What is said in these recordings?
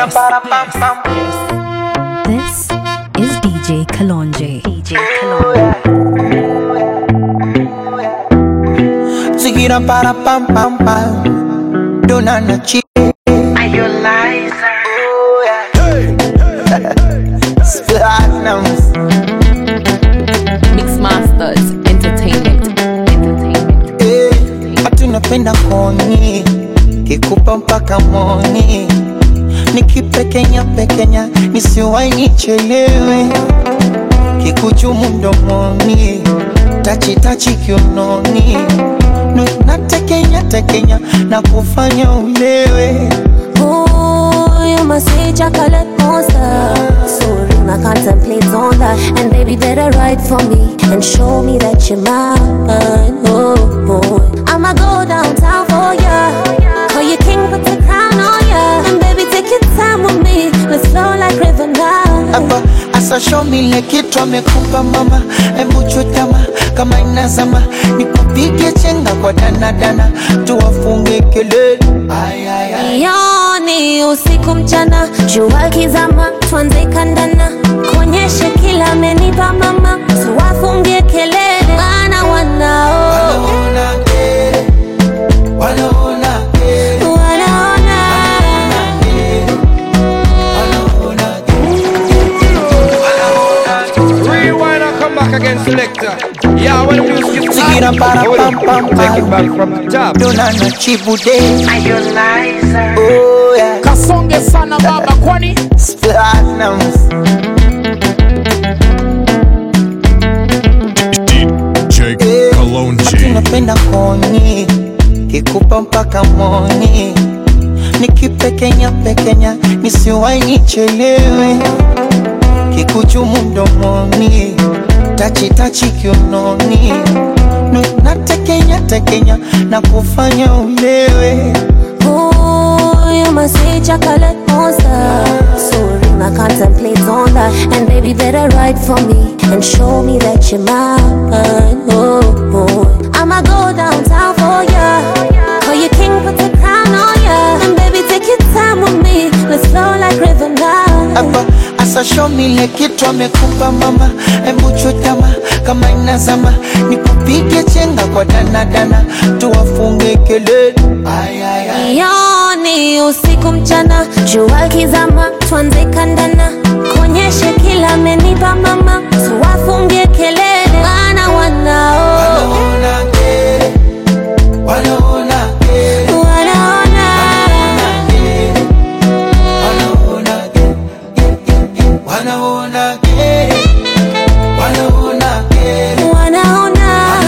This is DJ Kalonji. DJ Zigira para pam pam pam. Donana chi. Are you liar? Platinums. Mix Masters Entertainment. Tunapenda koni kikupa mpaka moni, nikipekenya pekenya nisiwai nichelewe, kikuchumu mdomoni tachi tachi kiunoni, natekenya tekenya na kufanya ulewe. Ooh, you must say chocolate monster. Sorry, I contemplate on that. And baby, better write for me and show me that you're mine. Oh, boy, I'ma go downtown for ya. Call you king, put the crown on ya. And baby, take your time with me. Let's flow like river now. Hapa asa show me le kitu amekupa mama, embu chutama kama inazama, nikupige chenga kwa dana dana, tuwafunge kelele. Ay ay ay. Yoni usiku mchana, jua kizama, tuanze kandana, kuonyeshe kila amenipa mama, tuwafunge kelele, wana wanao Wanaona kere, wanaona kere, wanaona. Rewind and come back again, selector. Yeah, when the music gets Zigira para pam pam take it pam. back from the top. Donana chibude. Are you liar? Oh yeah. Kasonge sana baba kwani Platinums. DJ Kalonji. Tunapenda koni kikupa mpaka moni, nikipekenya pekenya nisiwai nichelewe, kikuchumu mdomoni tachi tachi kiunoni, natekenya tekenya na kufanya ulewe. Ooh, you must say chocolate monster. Sorry, I contemplate on that. And baby, better write for me and show me that you're mine. Oh, boy, I'ma go downtown for ya. Call you king, put the crown on ya. And baby, take your time with me. Let's flow like river now. Hapa asa show me le kitu amekupa mama, embu chutama kama inazama, nikupige chenga kwa dana dana, tuwafunge kelele. Ay ay ay. Yoni usiku mchana, jua kizama, tuanze kandana, kuonyeshe kila amenipa mama, tuwafunge kelele, wana wanao Wanaona kere, wanaona kere, wanaona. wanaona kere, wanaona kere, wanaona kere, Wanaona.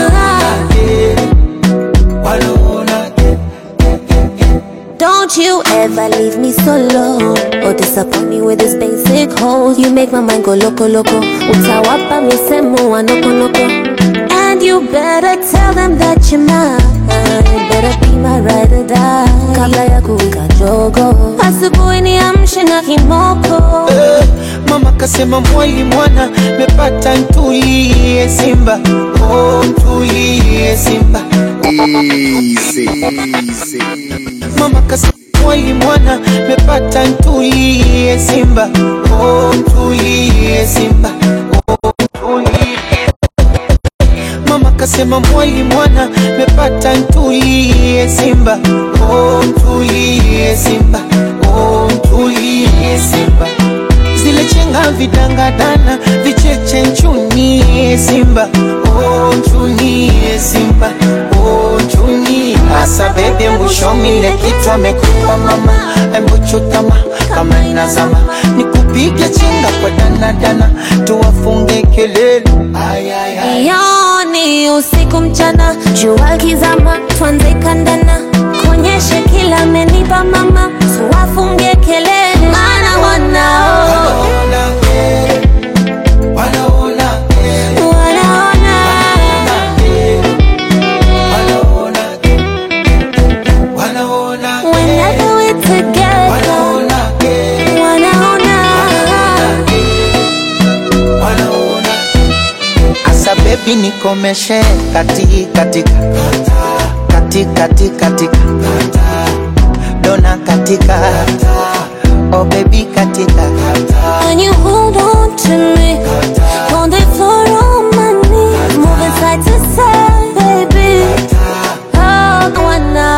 wanaona kere. Don't you ever leave me solo or disappoint me with this basic hole. You make my mind go loco loco. Utawapa misemo wa noko noko. And you better tell them that you're mine. Better be my ride or die. Kabla ya kuwika jogo, asubuhi niamshe na kimoko. Mama kasema mwali mwana mepata ntulie Simba, oh ntulie Simba. Easy. Mama kasema mwali mwana mepata ntulie Simba, oh ntulie Simba, oh ntulie. Mama kasema mwali mwana mepata ntulie Simba, oh ntulie Simba, oh ntulie Simba. Zile chenga vidangadana vicheche nchunie Simba, oh nchunie Simba, oh nchunie. Asa bebe mwishomi le kitu amekupa mama, embu chutama kama inazama, nikupige chenga kwa dana dana, tuwafunge kelele. Ay ay ay. Yoni usiku mchana, jua kizama, tuanze kandana, kuonyeshe kila amenipa mama, tuwafunge kelele, maana wanao Wanaona kere, wanaona kere, wanaona. wanaona kere, wanaona kere, Whenever we're together, wanaona kere, wanaona. wanaona. Asa baby nikomeshe kati katika kati katika dona katika oh baby katika. When you hold on to me, on the floor on my knees, moving side to side, baby. Oh, wanna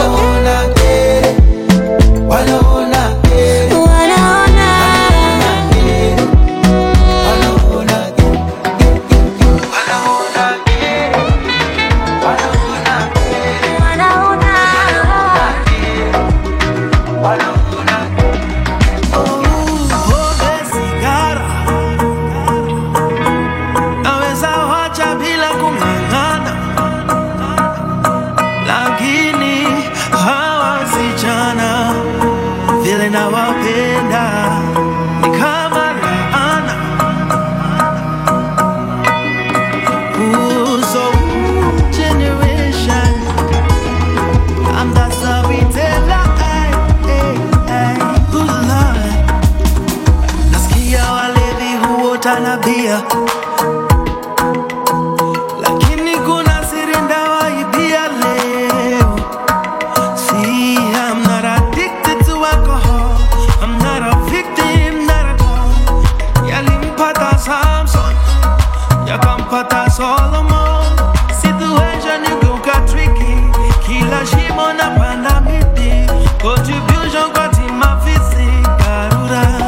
lakini kuna siri ndawaibia leo. See, I'm not addicted to alcohol, I'm not a victim, not at all. Yalimpata Samson, yakampata Solomon. Situation igeuka tricky, kila shimo na panda miti. Contribution kwa tima fisi karura.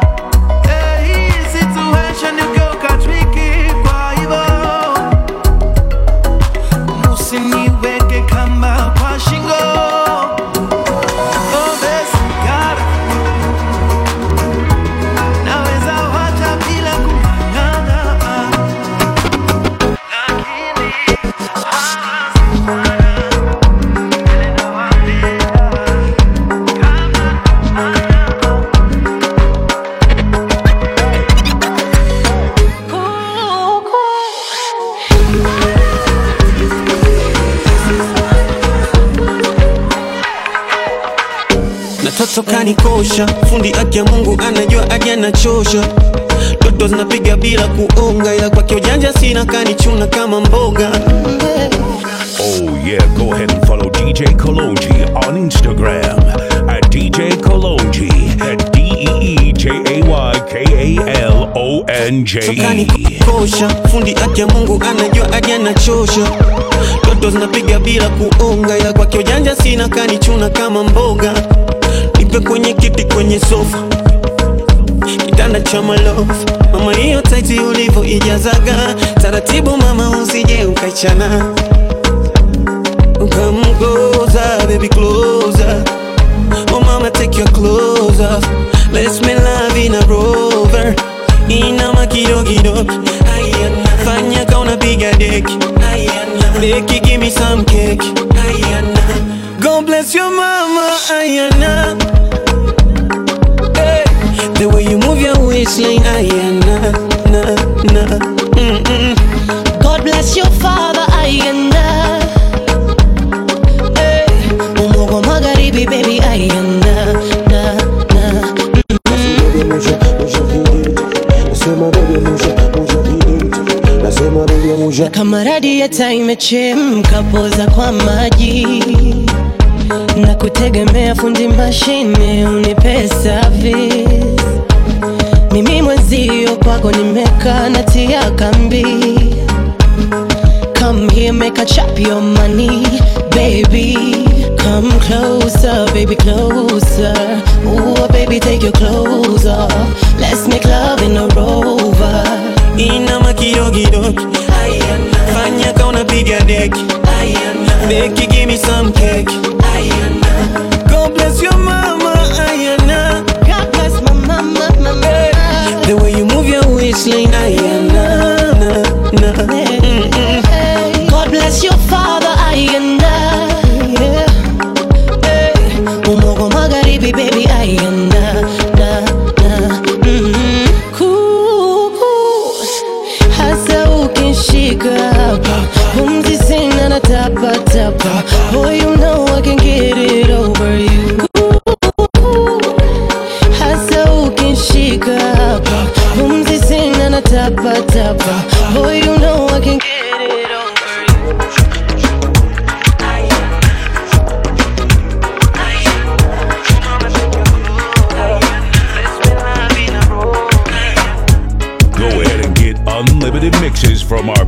Niweke kamba kwa shingo. Oh, besigara naweza wacha bila kung'ang'ana, lakini Toto kanikosha, fundi haki ya Mungu anajua hadi anachosha. Toto zinapiga bila kuonga, ila kwake ujanja sina, kanichuna kama mboga. Oh yeah, go ahead and follow DJ Kalonji on Instagram at DJ Kalonji at DEEJAYKALONJE. Kanikosha, fundi haki ya Mungu anajua hadi anachosha. Toto zinapiga bila kuonga, ila kwake ujanja sina, kanichuna kama mboga. Nipe kwenye kiti kwenye sofa, kitanda cha malofu. Mama hiyo taiti ulivo ijazaga, taratibu mama usije ukaichana. Come closer, baby closer. Oh mama take your clothes off, let's make love in a Rover. Inama kidogo, ayana. Fanya kauna piga deki, ayana. Deki give me some cake, ayana. God bless your mama, ayana. Hey, the way you move your waistline, ayana, na, na. God bless your father, ayana. Hey, umogo magharibi, baby, ayana, na, na. Kama radiator imechemka, poza kwa maji. Na kutegemea fundi mashine unipe service. Mimi mwezio kwako nimeka natia kambi. Come here, make a chop your money, baby. Come closer, baby, closer. Ooh, baby, take your clothes off. Let's make love in a Rover. Inama kidogo, ayana. Fanya kauna piga deki, ayana. Deki give me some cake, ayana. God bless your mama, ayana. God bless my mama, mama. Hey, the way you move your waistline, ayana, na, na. Hey, God bless your father, ayana. Yeah. Hey, umogo magharibi, baby, ayana, na, na. Hasa ukishika hapa, pumzi sina na tapa tapa. Boy, you know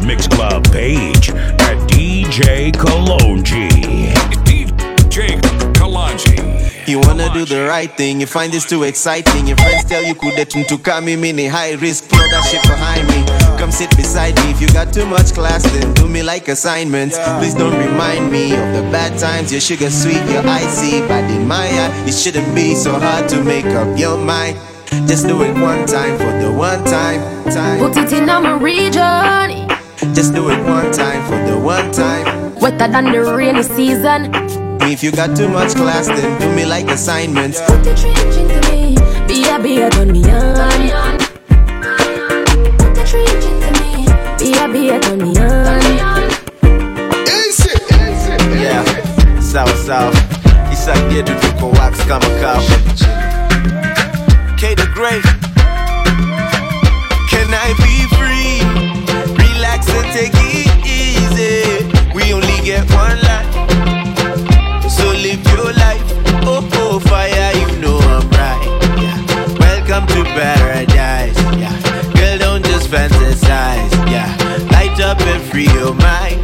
Mix Club page at DJ Kalonji. DJ Kalonji. You wanna do the right thing, you find this too exciting. Your friends tell you kudetum to come mini high risk, throw that shit behind me. Come sit beside me. If you got too much class, then do me like assignments. Please don't remind me of the bad times. Your sugar sweet, your icy, but in my eye, it shouldn't be so hard to make up your mind. Just do it one time for the one time. Put it in my region. Just do it one time for the one time. Wetter than the rainy season. If you got too much class, then do me like assignments. Put the trench into me. Be a turn me on. Put the trench into me. Be a turn me on. Easy. Yeah, south. Isa getu tuko wax kama kawa. K the Great. Can I be free? Relax and take it easy. We only get one life, so live your life. Oh, fire, you know I'm right. Yeah. Welcome to paradise. Yeah. Girl, don't just fantasize. Yeah. Light up and free your mind.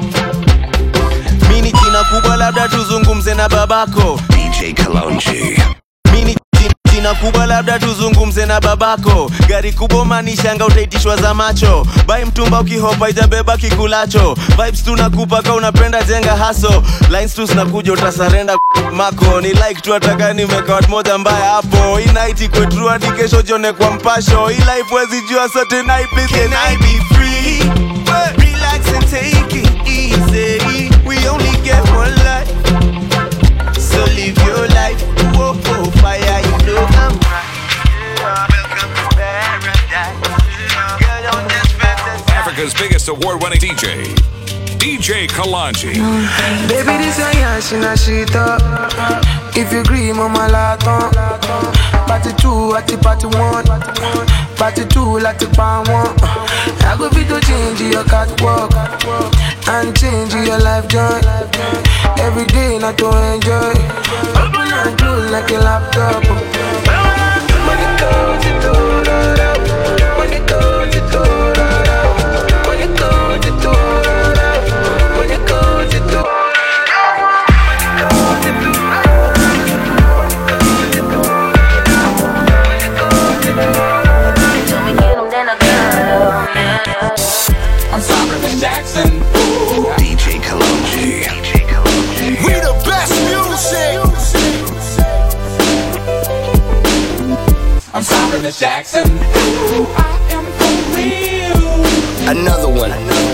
Mini jina kubwa labda tuzungumze na babako DJ Kalonji. Mini jina kubwa labda tuzungumze na babako. Gari kubwa manishanga utaitishwa za macho. Bai mtumba ukihopa itabeba kikulacho. Vibes tunakupa ka unapenda jenga haso. Lines tu zinakuja utasarenda mako. Ni like tu ataka nimeka watu moja mbaya hapo. Hii night iko true hadi kesho jione kwa mpasho. Hii life wezi jua so tonight please can I be free? Relax and take it easy. We only get one life, so live your life. Whoa, fire, you know I'm right. Welcome to paradise. Girl, don't just fantasize. Africa's biggest award-winning DJ Kalonji. Baby, this a yashina shit up. If you agree, mama laton. Party 2 at the party 1. Party 2 like the pan 1. I go be to change your catwalk and change your life joy. Every day not to enjoy. Open and close like a laptop. Money goes it all. Money goes it all. Money goes it all. Money goes it all. I'm Solomon Jackson. DJ Kalonji. We the best music. I'm Solomon Jackson. I am for real. Another one.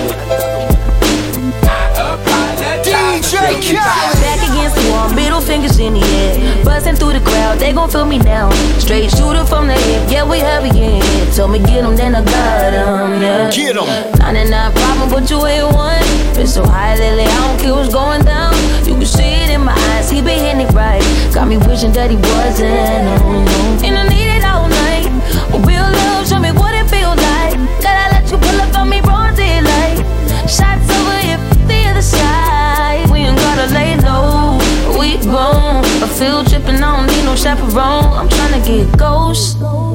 DJ Khaled. Back against the wall, middle fingers in the air. Buzzing through the crowd, they gon' feel me now. Straight shooter from the hip, yeah, we heavy in here. Told me get them, then I got them, yeah. Get them. 99 problem, but you ain't one. Been so high lately, I don't care what's going down. You can see it in my eyes, he been hitting it right. Got me wishing that he wasn't, and I need it all night. Real love, show me what it feels like. Gotta let you pull up on me, broad daylight. Shots over here, the other side. We ain't gotta lay low, we grown. A field trip and I don't need no chaperone. I'm tryna get ghost.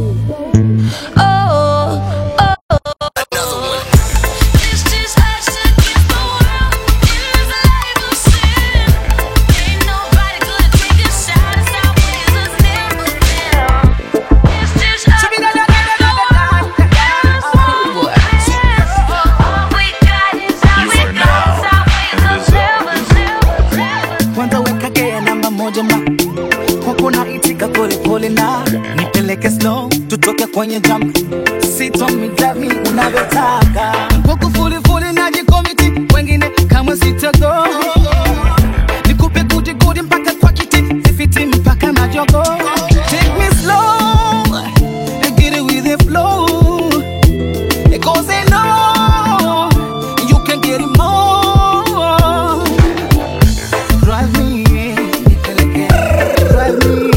Nipeleke slow, tutoke kwenye jump. Sit on me, drive me unavyotaka. Kuku fuli na jikomiti, wengine kama sitago. Nikupe gudi mpaka kwa kiti, sifiti mpaka majogo. Take me slow, get it with the flow. Because they know you can get it more. Drive me, nipeleke, drive me.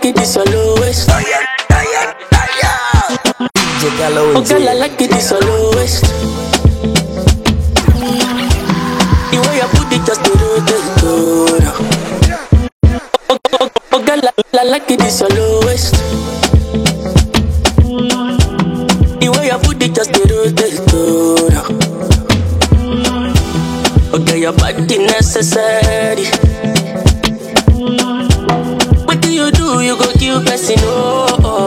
like it, it's your lowest. DJ Kalonji. Oh girl, I like it, it's your lowest. The way you put it just to rotate. Oh girl, I like it, it's your lowest. The way you put it just to rotate. Oh girl, your body necessary. What do? You go kill person, no.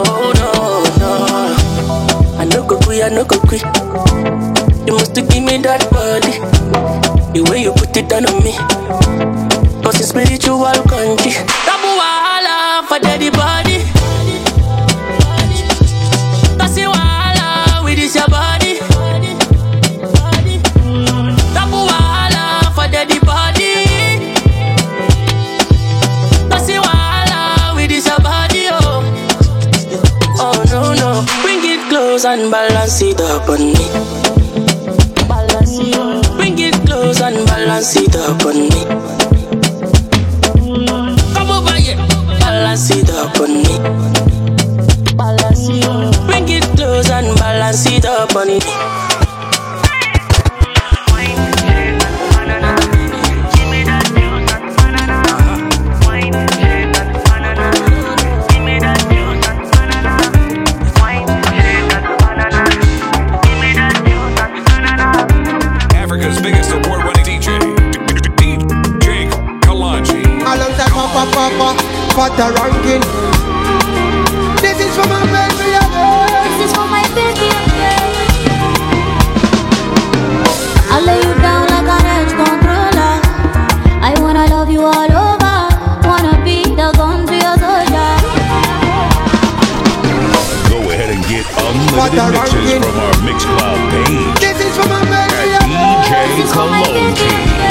I no go quit. You must give me that body. The way you put it down on me. Cause it's spiritual country. Tabu wahala for daddy body. Cause you wahala with this your body. Tabu wahala for daddy body. Cause you wahala with this your body, oh. Oh no. Bring it close and balance it up on me. Bring it close and balance it up on me. Come over here, balance it up on me. Bring it close and balance it up on me. Africa's biggest award-winning DJ Kalonji. Alongside Papa, Fata ranking. This is for my baby. This is for my baby. I'll lay you down like an edge controller. I wanna love you all over. Wanna be the gun to your soldier. Go ahead and get unlimited mixes from our Mixcloud page. This is for my baby. DJ Kalonji.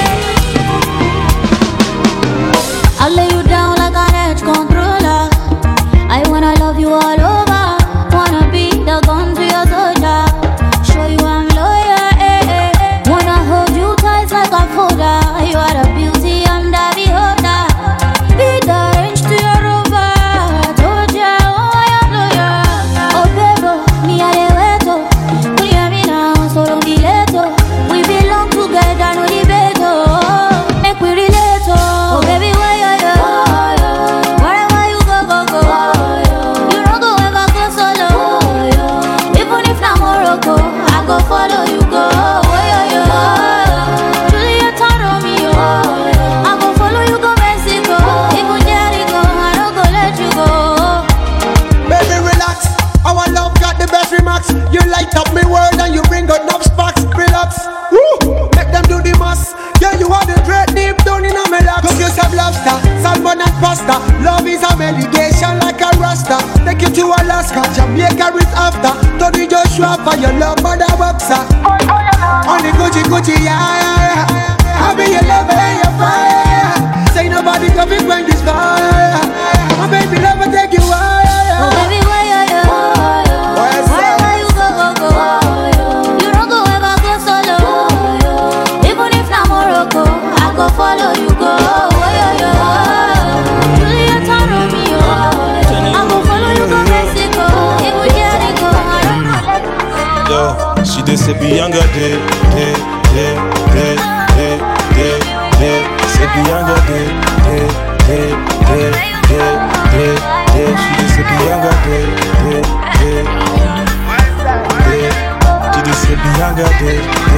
I'll lay you down like an edge controller. I wanna love you all over. Wanna be the gun to your soldier. Show you I'm loyal, Wanna hold you tight like a folder. You are the beauty, I'm the beholder. Be the range to your rover. Told ya, oh I am loyal. Oh baby, me a de weto. We are me now, so don't be late. We belong together, no debate. Make we relate. Oh baby, where you? Wherever you go. You don't go ever go solo. Even if I'm Morocco, I go follow you go. Juliet Romeo, I go follow you go Mexico. Even Jericho, I don't go let you go. Baby, relax. Our love got the best remarks. You light up me world and you bring out enough sparks. Relax. Woo! Make them do the mass. Yeah, you are the great deep down in a melody. Cook yourself lobster, salmon and pasta. Love is a medication like a rasta. Take you to Alaska, Jamaica is after. Tony Joshua for your love, mother boxer. Only Gucci, yeah. I be your lover and your fire. Say nobody can be when this fire. My baby lover take you higher. Oh baby, where you? Wherever you go. You don't go ever go solo. Even if I'm Morocco, I go follow you go. Juliet Romeo, I go follow you go Mexico. Even Jericho, I don't know. Yo, she dey say be younger day. Say be younger day. She dey say be younger day. She dey say be younger day.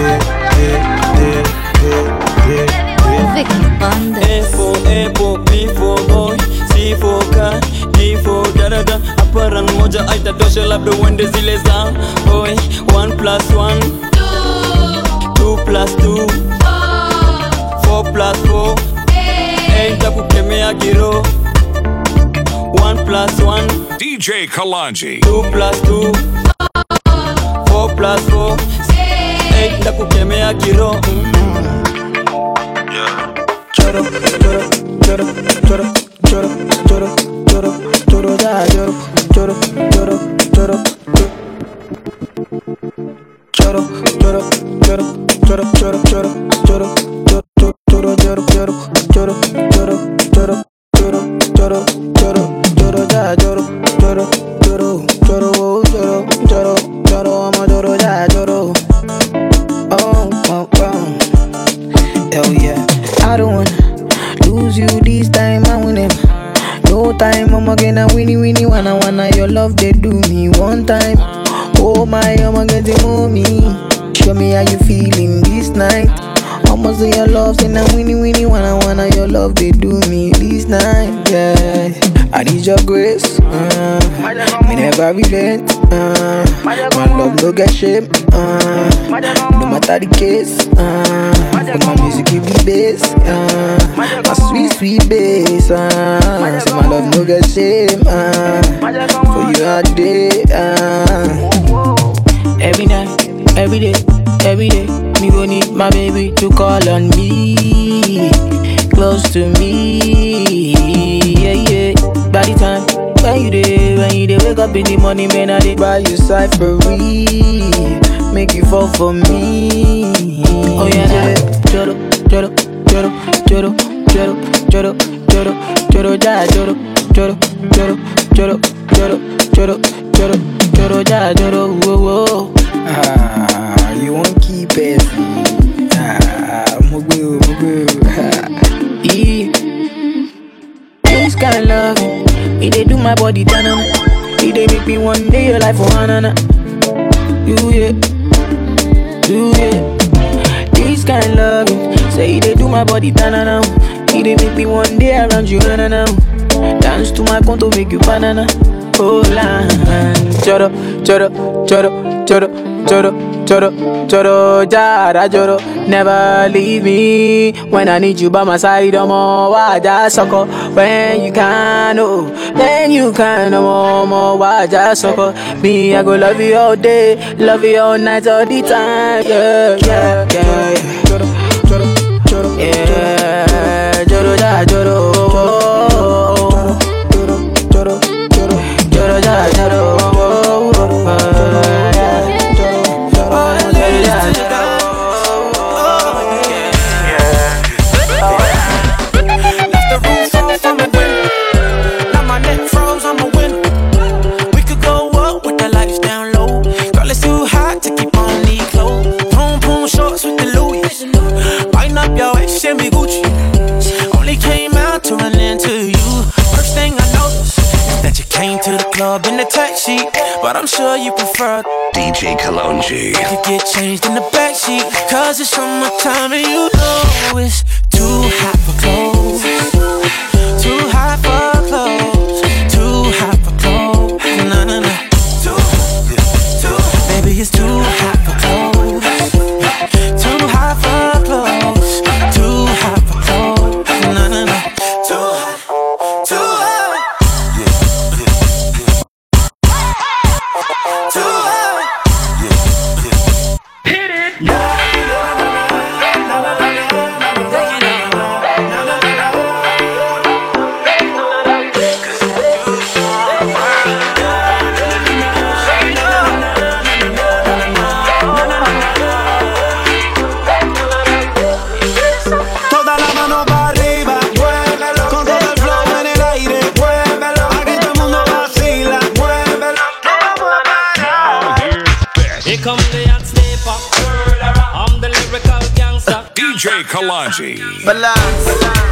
A for apple, B for boy, C for car, D for da-da-da. Aparan moja aitatosha labda uende zile za boy. 1 + 1 2 + 2 4 + 4 Nitakukemea kiro. 1 + 1 DJ Kalonji. 2 + 2 4 + 4 Nitakukemea kiro. Choro da choro da wanna your love, they do me one time. Oh my, I'ma get the mommy. Show me how you feeling this night. Almost do your love, say now winnie wanna your love, they do me this night, yeah. I need your grace, me never relent, my love no get shame, no matter the case, my music give me bass, my sweet bass, say my love no get shame, for you all day, every night, every day, me gon' need my baby to call on me, close to me, yeah. By the time when you dey wake up in the morning, man, I dey buy you cyphery, make you fall for me. Oh yeah, joro, joro, joro, joro, joro, joro, joro, joro, ja, joro, joro, joro, joro, joro, joro, joro, joro, ja, joro, whoa, whoa. You won't keep it. Mugu. This kind of love, it they do my body tanana. It they make me one day your life for hanana. You yeah. This kind of love, say it they do my body tanana. It they make me one day around you hanana. Dance to my conto, make you banana. Oh la, choro, choro, choro, choro. Choro, jara, choro. Never leave me when I need you by my side. Waja soko when you can, oh, then you can, more. Waja soko. Me, I go love you all day, love you all night, all the time. Yeah. Choro, yeah, choro, ja, choro, choro, ja, choro. In the taxi, but I'm sure you prefer DJ Kalonji. You get changed in the backseat, cause it's summertime and you know it's too hot for clothes. Too hot for clothes. Too hot for clothes. No. Baby, it's too hot for clothes. Too hot for clothes. Too hot for clothes. No. Too hot. Too hot. DJ Kalonji. Balance.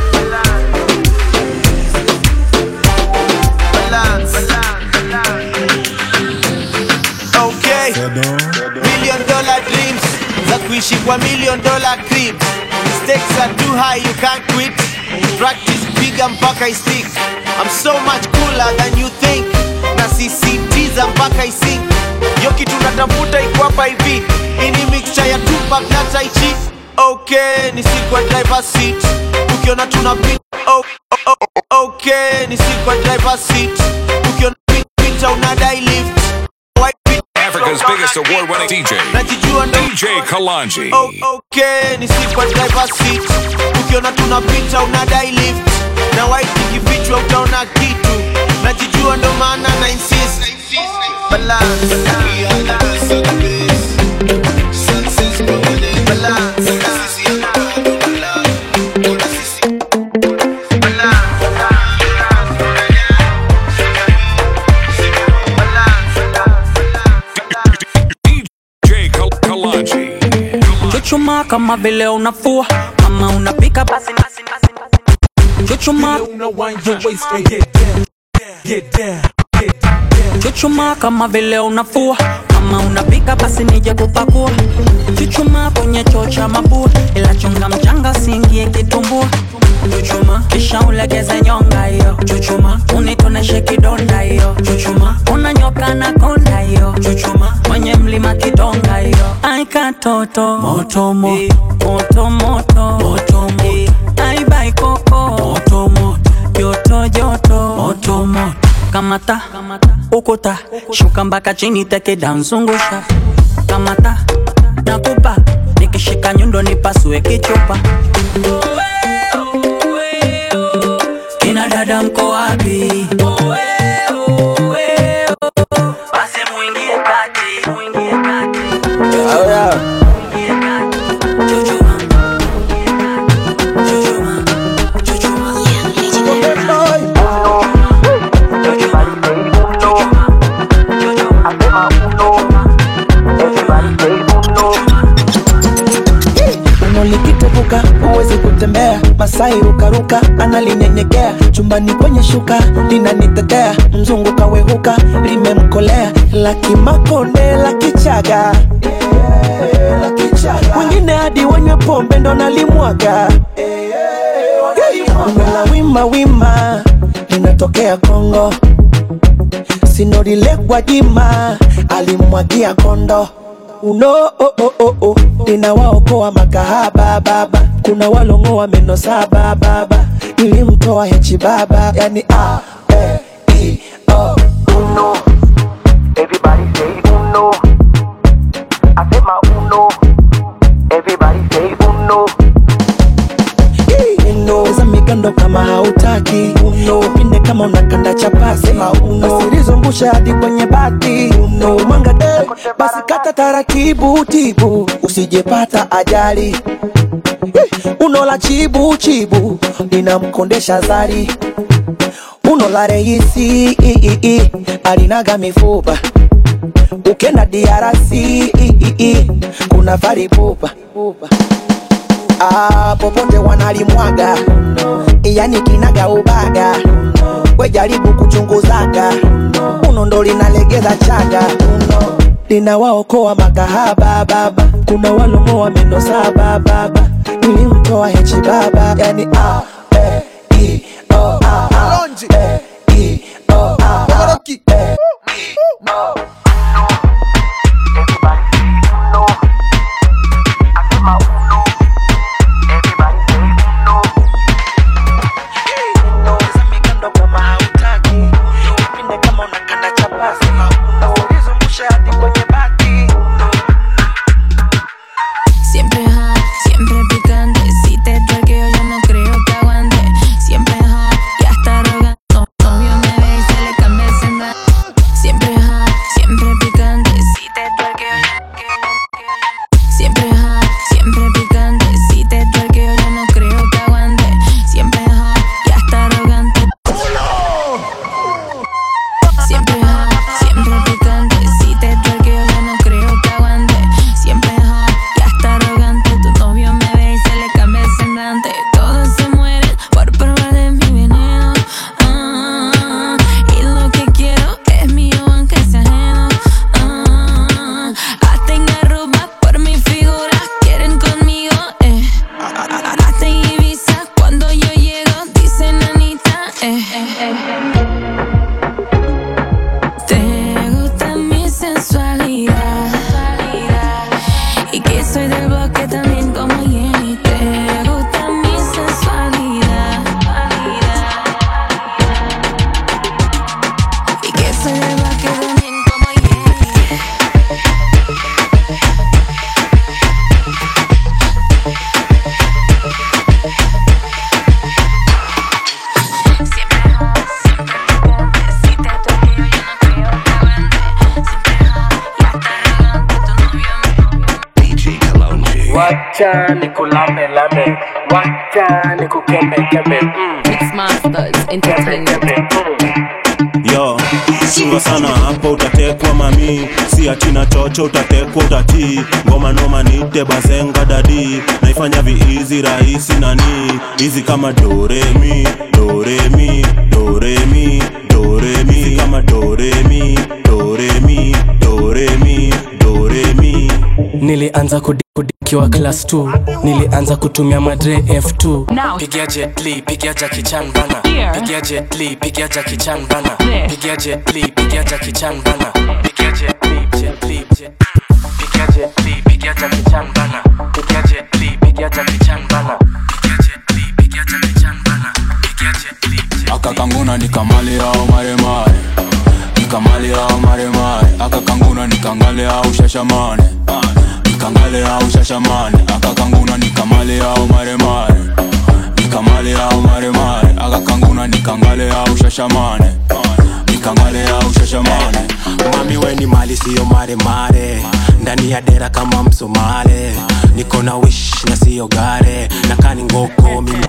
Okay. $1 million dreams za kuishi kwa $1 million crib. Stakes are too high, you can't quit. Practice bigger mpaka stick. I'm so much cooler than you think. Na sisitiza mpaka isink. Yo kitu natafuta iko hapa hivi. Ini mixture ya Tupac na Tai Chi. Okay, ni siku ya driver seat. Ukiona tunapita. Okay, ni siku ya driver seat. Ukiona pita unadai lift. Africa's biggest award-winning DJ. DJ Kalonji. Okay, ni siku ya driver seat. Ukiona tunapita unadai lift. Na white kikifichwa utaona kitu. Najijua ndo maana na insist. Balance. Balance. Chuchuma kama vile unafua, kama unapika basi chuchuma. Wind your waist and get down, get down, Chuchuma kama vile unafua, kama unapika basi nije kupakua. Chuchuma kwenye choo cha mabua, ila chunga mchanga siingie kitumbua. Chuchuma kisha ulegeze nyonga hiyo. Chuchuma unitoneshe kidonda hiyo. Chuchuma unanyoka na konda hiyo. Chuchuma kwenye mlima kidonga hiyo. Ai katoto moto moto moto moto moto moto. Ai bai koko moto moto joto joto moto moto. Kamata ukuta shuka mpaka chini teke danzungusha. Kamata nakupa nikishika nyundo nipasue kichupa. Kina dada mko wapi? Basi muingie kati, muingie kati. Oh yeah. Chuchuma. Chuchuma. Chuchuma. Ulikitepuka uwezi kutembea, Masai rukaruka analinyenyekea, chumbani kwenye shuka linanitetea, mzungu kawehuka limemkolea, laki makonde laki chaga wengine hadi wanywe pombe ndo nalimwaga. Ngala wima wima linatokea Kongo, sinorilekwa jima alimwagia kondo. Uno oh oh oh oh, ninawaokoa makahaba baba, kuna walongoa meno saba baba, nilimtoa hechi baba, yani A E O uno. Everybody say uno. I say my uno. Everybody say uno. Uno za migando kama hautaki uno, pinde kama unakanda chapasi uno, usilizungusha hadi kwenye bati uno, mwanga basi kata taratibu tibu, usijepata ajali. Uno la chibu chibu linamkondesha zari, uno la reisi alinaga mifupa, ukenda DRC kuna faripupa. Popote wanalimwaga, yani kinaga ubaga, we jaribu kuchunguzaga, uno ndo linalegeza chaga, uno linawaokoa makahaba baba, kuna walongoa meno saba baba, nilimtoa hechi baba, yani A E O A E O A E O. Wacha nikulame lame, wacha nikukeme keme. Mixmasters Entertainment. Yo, chunga sana hapo utatekwa mami, si atina chocho utatekwa utatii. Ngoma noma nite bazenga dadi, naifanya easy rahisi nani, easy kama do re mi do re mi do re mi do re mi, kama do re nilianza kudikiwa class 2. Nilianza kutumia madre F2. Pigia Jet Li, pigia Jackie Chan bana. Pigia Jet Li, pigia Jackie Chan bana. Pigia Jet Li, pigia Jackie Chan bana. Pigia Jet Li, Jet Li, pigia Jet Li, pigia Jackie Chan bana. Pigia Jet Li, pigia Jackie Chan bana. Pigia Jet Li, pigia Jackie Chan bana. Pigia Jet Li. Akakanguna nikamali au maremare, nikamali au maremare. Akakanguna nikangale au shashamane, nikangale au shashamane. Akakanguna nikamali au maremare, nikamali au maremare. Akakanguna nikangale au shashamane, nikangale au shashamane. Mami we ni mali siyo maremare, ndani ya dera kama Msomale. Niko na wish na siyo gare, na kani ngoko mimi.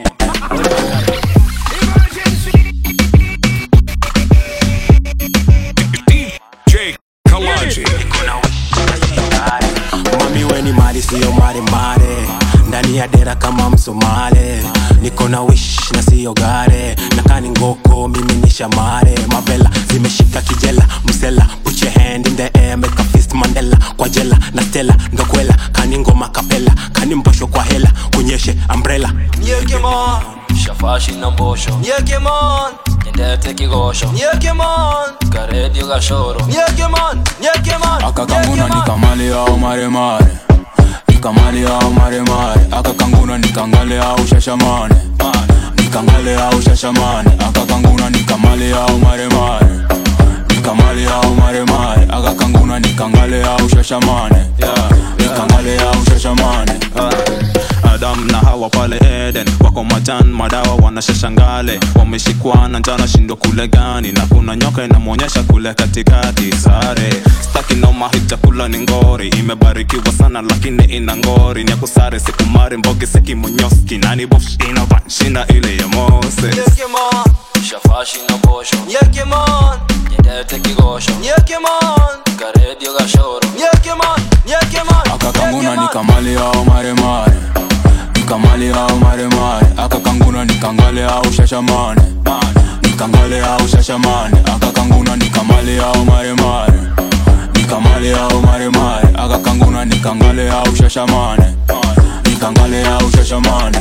Mami we ni mali siyo maremare, ndani ya dera kama Msomale. Niko na wish na siyo gare, na kani ngoko mimi ni shamare. Mavela zimeshika kijela, msela put your hand in the air, make a fist Mandela. Kwa jela na stella ndo kwela, kani ngoma kapela, kani mbosho kwa hela, kunyeshe umbrella. Nyekemon shafashi na mbosho, Nyekemon ndete kigosho, Nyekemon karedio gashoro, Nyekemon Nyekemon. Akakanguna nikamali au maremare, nikamali au maremare. Akakanguna nikangale au shashamane, nikangale au shashamane. Akakanguna nikamali au maremare, nikamali au maremare. Akakanguna nikangale au shashamane, nikangale au shashamane. Adam na Hawa pale Eden, wako majan madawa wanashashangale. Wameshikwa na njana shindo kule gani, na kuna nyoka inamonyesha kule katikati. Sare staki noma hii chakula ni ngori, imebarikiwa sana lakini ina ngori. Ni kusare siku mare mbogi seki munyoski, nani bush inovanshina ile ya Moses. Nyekemon shafashi na mbosho, Nyekemon ndete kigosho, Nyekemon karedio gashoro, Nyekemon Nyekemon. Akakanguna nikamali au maremare, nikamali au maremare. Akakanguna nikangale au shashamane, nikangale au shashamane. Akakanguna nikamali au maremare, nikamali au maremare. Akakanguna nikangale au shashamane, nikangale au shashamane.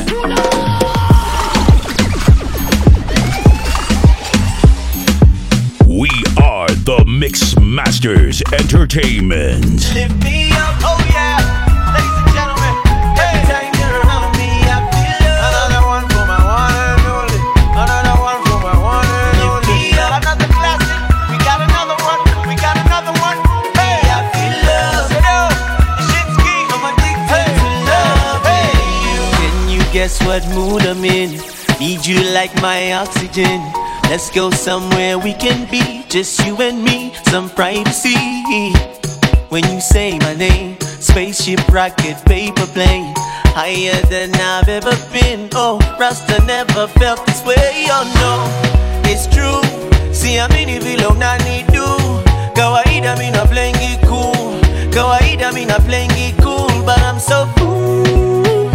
We are the Mix Masters Entertainment. Lift me up, oh yeah, ladies and gentlemen. Every time you're around me, I feel love. Another one for my one and only. Another one for my one and only. Lift me up, another classic. We got another one. We got another one. Hey, I feel love. Sit up, Shinski. I'm addicted to loving you. Can you guess what mood I'm in? Need you like my oxygen. Let's go somewhere we can be, just you and me, some privacy. When you say my name, spaceship, rocket, paper plane, higher than I've ever been. Oh, Rasta never felt this way, oh no, it's true. See, I'm in vilo nani do. Kawaida me not playing it cool. Kawaida me not playing it cool, but I'm so foolish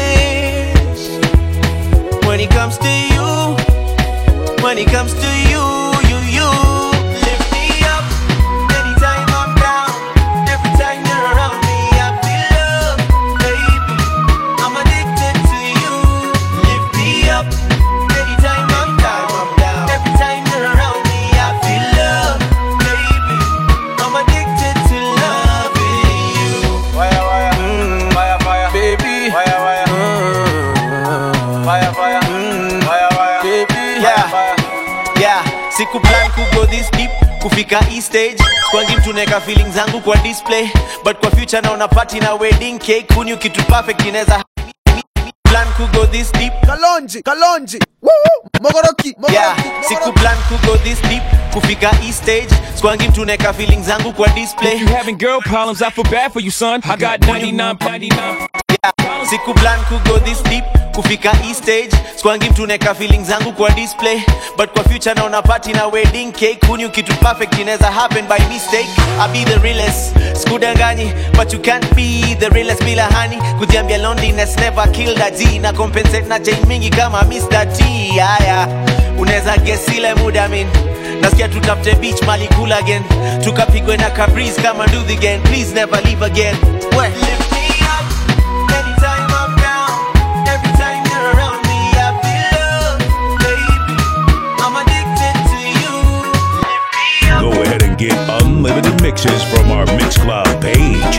when it comes to you. When it comes to you, you lift me up. Anytime I'm down, every time you're around me, I feel love, baby. I'm addicted to you. Lift me up. Anytime I'm down, every time you're around me, I feel love, baby. I'm addicted to loving you. Fire, fire, fire, fire, baby. Fire, fire, fire, fire, fire, fire, baby. Yeah. Yeah, siku plan kugo this deep, kufika hii stage. Skwangi mtuneka feelings zangu kwa display, but kwa future naona party na wedding cake. Kunyu kitu perfect ineza plan kugo this deep. Kalonji, Kalonji, woo, Mogoroki, Mogoroki. Yeah, siku plan kugo this deep, kufika hii stage. Skwangi mtuneka feelings zangu kwa display. If you having girl problems, I feel bad for you, son. I got 99. Yeah, Siku plan go this deep, kufika hii stage. Skwangi mtu neka feelings zangu kwa display. But kwa future naona party na wedding cake. Who knew kitu perfect inaweza happen by mistake. I be the realest, skudanganyi. But you can't be the realest bila honey. Kujiambia loneliness never killed a G. Na compensate na J mingi kama Mr. T. Yeah. Unaweza guess ile muda min. Nasikia tutafute beach mali cool again. Tukapigwe na Caprice kama do the again. Please never leave again. Well, lift me up anytime I'm down. Every time you're around me I feel love, baby. I'm addicted to you. Lift me up. Go ahead and get unlimited mixes from our Mixcloud page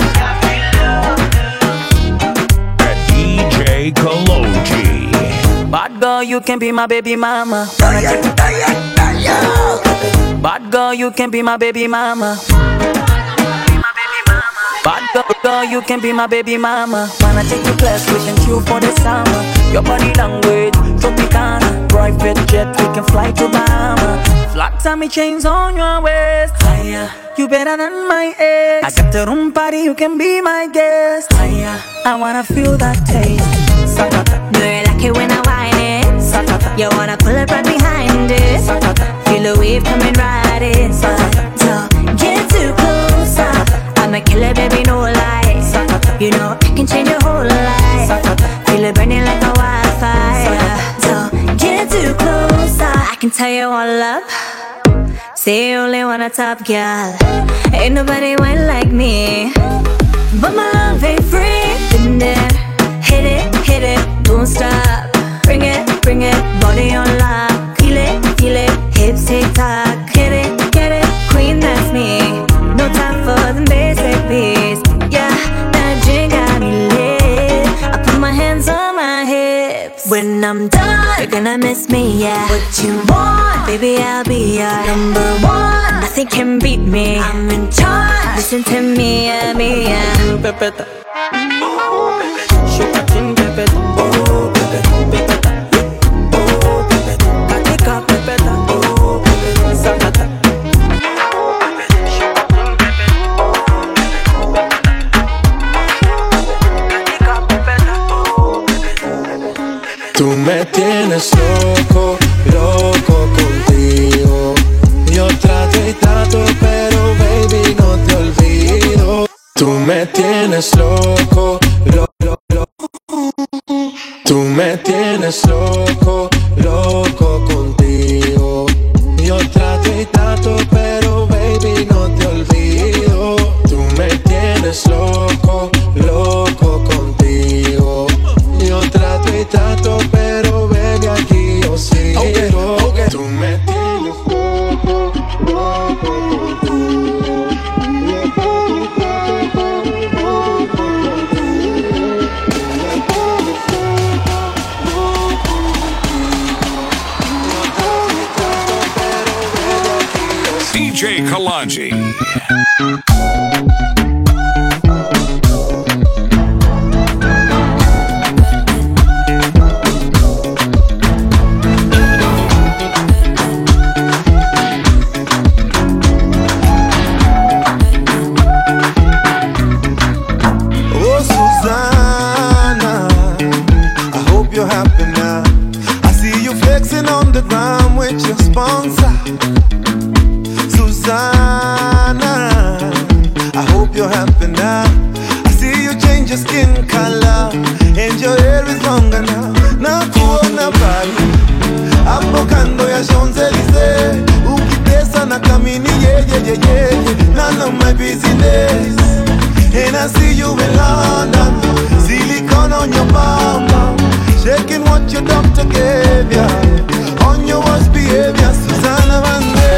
at DJ Kalonji. Bad girl, you can be my baby mama. Bad girl, you can be my baby mama. Bad girl, you can be my baby mama. Wanna take you class, we can chill for the summer. Your body language, Tropicana. Private jet, we can fly to Bahama. Flat tummy chains on your waist. Higher, you better than my ex. I got the room party, you can be my guest. Higher, I wanna feel that taste. Sakata. Do you like it when I whine it? Sakata. You wanna pull up right behind it? Sakata. Feel the wave coming right in. So get too close. I'm a killer, baby, no lie. You know I can change your whole life. Feel it burning like a wildfire. So get too close. I can tell you all up. Say you only want a top girl. Ain't nobody went like me. But my love ain't free. Been there, hit it, don't stop. Bring it, body on lock. Feel it, hips tick tock. Get it, queen, that's me. No time for the basic beats. Yeah, that drink got me lit. I put my hands on my hips. When I'm done, you're gonna miss me, yeah. What you want, baby, I'll be your number one. Nothing can beat me, I'm in charge. Listen to me, yeah, me, yeah. Pepeta. Sugar chin, pepeta. Oh, pepeta. Pepeta. Oh, pepeta. Katika, pepeta. Oh, pepeta. Sakata. Tú me tienes loco, loco contigo. Yo trato y trato, pero baby no te olvido. Tú me tienes loco, Tú me tienes loco, loco contigo. Yo trato y trato, pero baby no te olvido. Tú me tienes loco, loco contigo. Yo trato y trato, pero baby aquí yo sigo. Okay. Tú me tienes loco, loco contigo. DJ Kalonji. Oh, Susanna, I hope you're happy now. I see you flexing on the ground with your sponsor. Susanna, I hope you're happy now. I see you change your skin color and your hair is longer now. Nakuona pale hapo kando ya Champs-Elysees, ukitesa na kamini yeah. None of my business. And I see you in London, silicone on your bum, shaking what your doctor gave ya. On your worst behavior, Susanna Vande.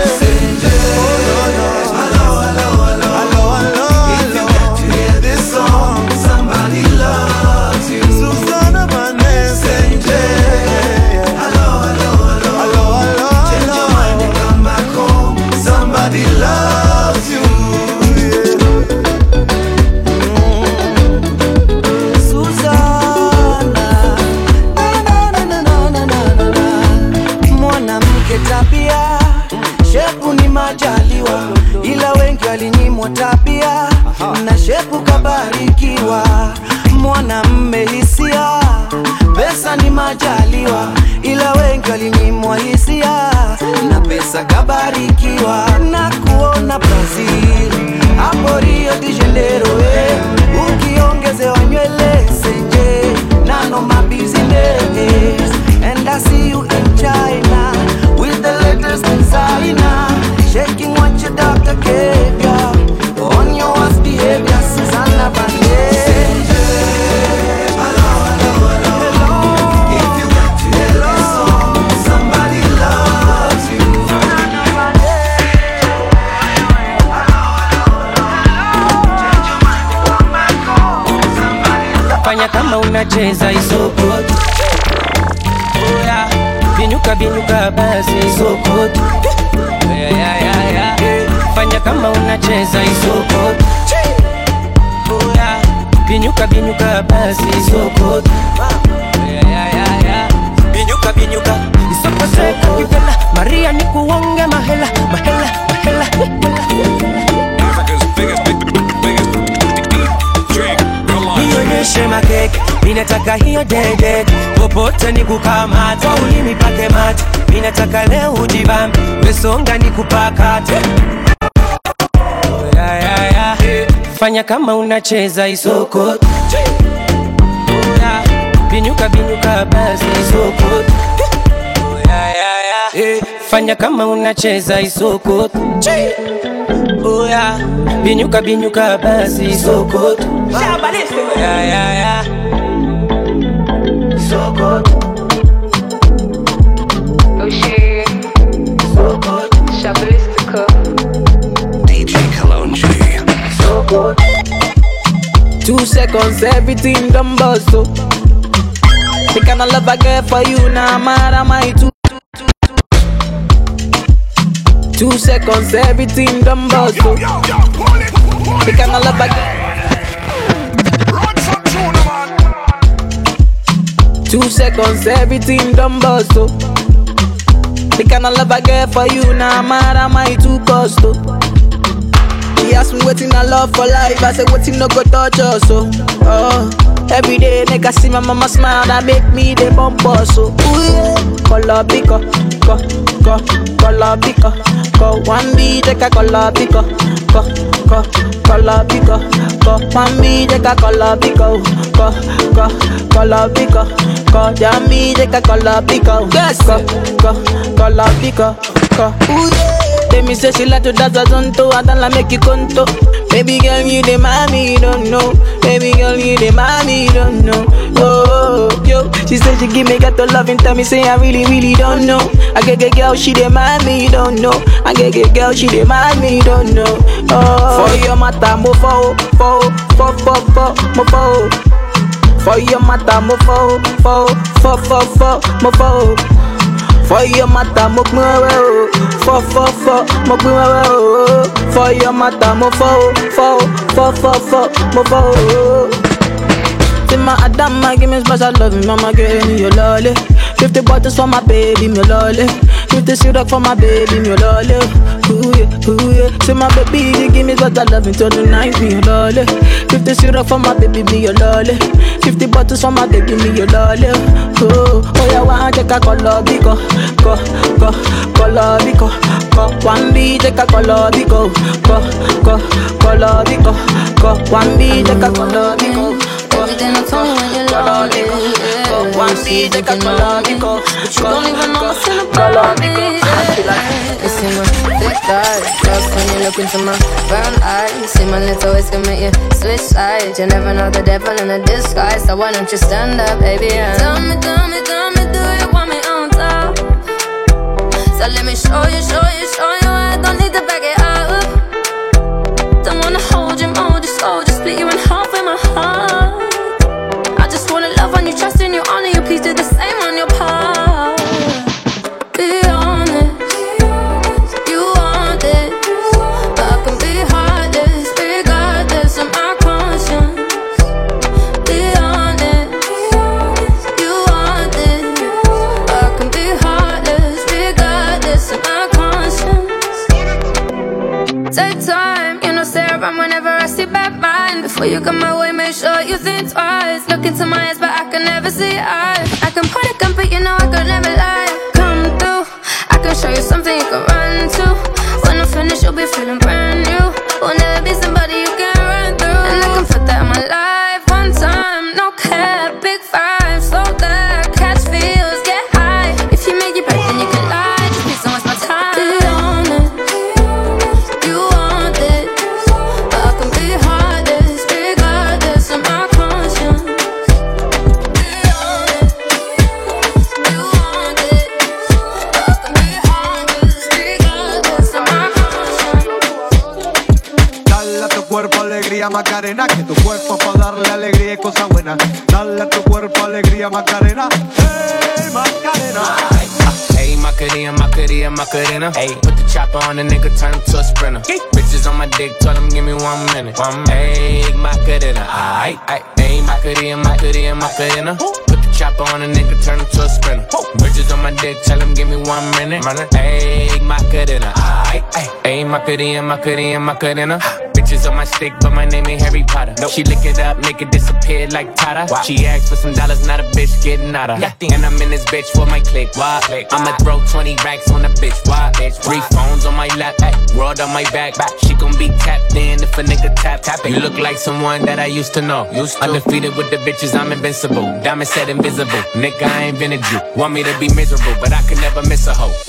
Ila wengi walinyimwa tabia na shepu kabarikiwa. mwanamme hisia, pesa ni majaliwa, ila wengi walinyimwa hisia, na pesa kabarikiwa na kuona Brazil, hapo Rio de Janeiro, ukiongezewa nywele senje, none of my business. And I see you in China with the latest designer, shaking what your doctor gave ya on your worst behavior, Susanna Vande. Fanya kama unacheza isokoti, oya, binyuka binyuka basi isokoti, fanya kama unacheza isokoti, oya, binyuka binyuka basi isokoti, binyuka binyuka isokoti, kipenda Maria nikuonge mahela mahela mahela. Nionyeshe makeke, minataka hiyo dede, popote nikukamata, ulimi pake mate, minataka leo ujibambe, wesonga nikupakate. Fanya kama unacheza isoko, binyuka binyuka basi isoko, fanya kama unacheza isoko, oya, binyuka binyuka basi isoko. Sokot. Oh shit. Sokot. Shabalistica. DJ Kalonji. Sokot. 2 seconds, everything done bust, so the kind of love I get for you, now mad am I too. 2 seconds, everything done bust, so the kind of love I get. 2 seconds, everything done bust, so the kind of love I get for you, now mad am I too cost, so. He asked me waiting I love for life, I said waiting no go touch us, so every day nigga see my mama smile, that make me the bumper, so ooh yeah. Color picker, color picker, go one B take a color picker, color picker, go one B take a color picker, color picker, go jammy take a color picker, yes, color picker, ooh yeah. Let me say she like to dance a zonto, I don't like make you conto. Baby girl, you the mommy, you don't know. Baby girl, you the mommy, you don't know. Oh, yo, she said she give me got to love and tell me say I really, really don't know. I get girl, she the mommy, you don't know. I get girl, she the mommy, you don't know. Oh, for your mata, mo fo, mo fo. For your mata, mo fo, mo fo. For your mata, mo kmwe, mo kmwe. For your mata, mo mo fo. Say my Adama, give me special love, mama, give me your lolly. 50 bottles for my baby, me lolly. 50 syrup for my baby, me lolly. Ooh yeah. Say my baby, you give me special love until the night, me your lolly. 50 syrup for my baby, me your lolly. 50 bottles for my baby, me your lolly. Oh yeah, one take a color biko, color biko, one B take a color biko, color biko, one B take a color biko. Everything I told you when you love me, yeah. One B take a color biko, but you don't even know what's in the color biko. You see my thick thighs, lost when you look into my brown eyes. You see my lips always can make you switch sides. You never know the devil in a disguise, so why don't you stand up, baby? Tell me, do you want me on top? So let me show you, I don't need to back it up. Don't wanna hold you, mold you slow, just split you in half with my heart. I just wanna love on you, trust in you, honor you, please do the same on your part. Be honest, you want this, but I can be heartless, regardless of my conscience. Be honest, you want this, but I can be heartless, regardless of my conscience. Take time, you know, stay around whenever I see bad mind. Before When you come my way, make sure you think twice. Look into my eyes, but I can never see eyes. I can point a gun, but you know I could never lie. Come through, I can show you something you can run to. When I'm finished, you'll be feeling brand new. Will never be somebody you can run through. And I can put that in my life one time. No cap, big five, slow that, catch feels, get high. If you make it break, then you can lie. Just please don't waste my time. Be honest, you want it, but I can be hardest, regardless of my conscience. Be honest, you want it, but I can be hardest, regardless of my conscience. Dale a tu cuerpo alegría Macarena, que tu cuerpo pa' darle alegría y cosa buena. Dale a tu cuerpo alegría Macarena, hey Macarena. Hey, Macarena, Macarena, Macarena. Hey, put the chopper on the nigga, turn him to a sprinter. Bitches on my dick, tell him give me 1 minute. Hey, Macarena, aight, aight. Hey, Macarena, Macarena, Macarena. Put the chopper on the nigga, turn him to a sprinter. Bitches on my dick, tell him give me 1 minute. Hey, Macarena, aight, aight. Hey, Macarena, Macarena, Macarena. Bitches on my stick, but my name ain't Harry Potter. Nope. She lick it up, make it disappear like Tata. Wow. She asked for some dollars, not a bitch getting out of. And I'm in this bitch for my click. Why? I'ma throw 20 racks on a bitch. Why? 3 phones on my lap, world on my back. She gon' be tapped in if a nigga tap it. You look like someone that I used to know. Undefeated with the bitches, I'm invincible. Diamond said invisible. Nigga, I ain't invented you. Want me to be miserable, but I could never miss a hoe.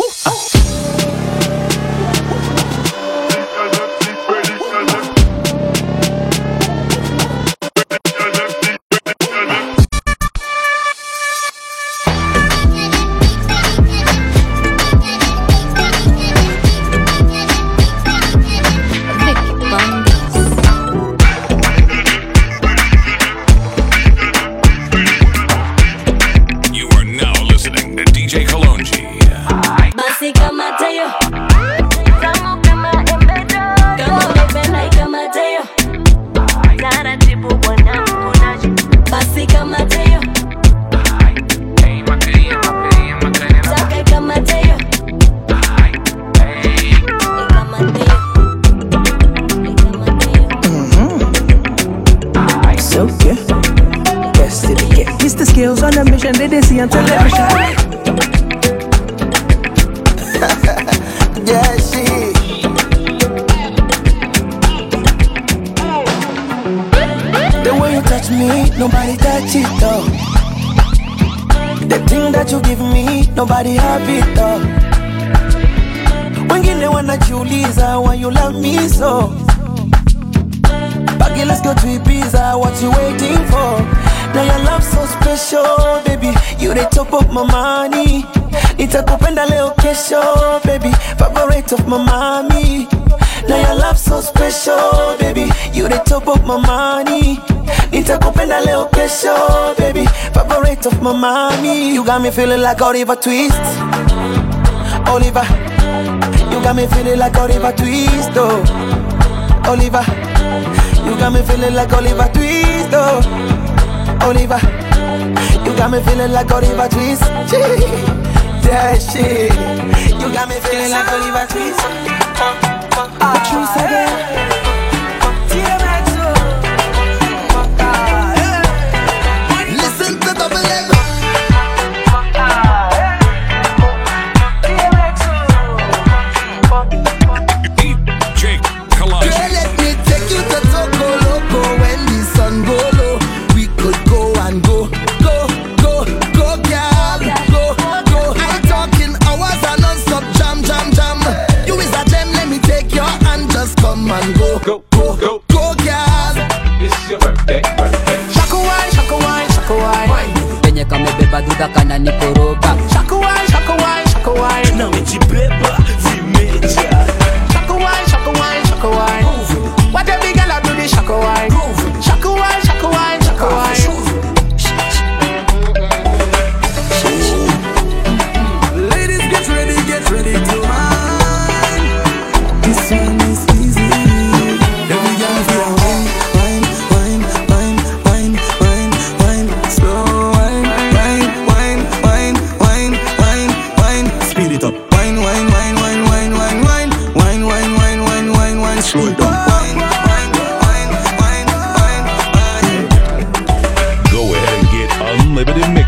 Nobody happy though. Wengine wanajiuliza why you love me so. Baggy, let's go to Ibiza, what you waiting for? Now your love so special, baby. You the top of my money. Nitakupenda leo kesho, baby. Favorite of my mommy. Now your love so special, baby. You the top of my money. Nitakupenda leo kesho, baby. Favorite of my mommy. You got me feeling like Oliver Twist. Oliver. You got me feeling like Oliver Twist, oh. Oliver. You got me feeling like Oliver Twist, oh. Oliver. You got me feeling like Oliver Twist. That shit. You got me feeling like Oliver Twist. Twist again. Listen to the belly. DJ Kalonji. Girl, let me take you to Toco Loco. When the sun go low, we could go and go, go, go, go, girl, go, go. I'm talking hours and non-stop jam, jam, jam. You is a gem, let me take your hand, just come and go, go, go, go, go, girl. It's your birthday, birthday. Shaka wine, shaka wine, shaka wine. Penye kamebeba duda kana nikoroga. Shaka wine, shaka wine, shaka wine. Na mejibeba zimeja. Shaka wine, shaka wine, shaka wine. What the big girl do the shaka wine? Shaka wine, shaka wine, shaka wine. Ladies, get ready to wine. This one is easy. Every girl feel wine, wine, wine, wine, wine, wine, wine. Slow wine, wine, wine, wine, wine, wine, wine. Speed it up. Wine, wine, wine, wine, wine, wine, wine, wine, wine, wine, wine, wine, wine. Slow it down. Wine, wine, wine, wine, wine,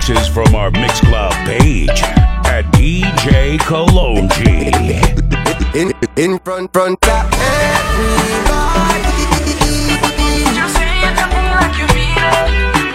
mixes from our Mixcloud page at DJ Kalonji. In front of everybody. You say it to me like you mean it.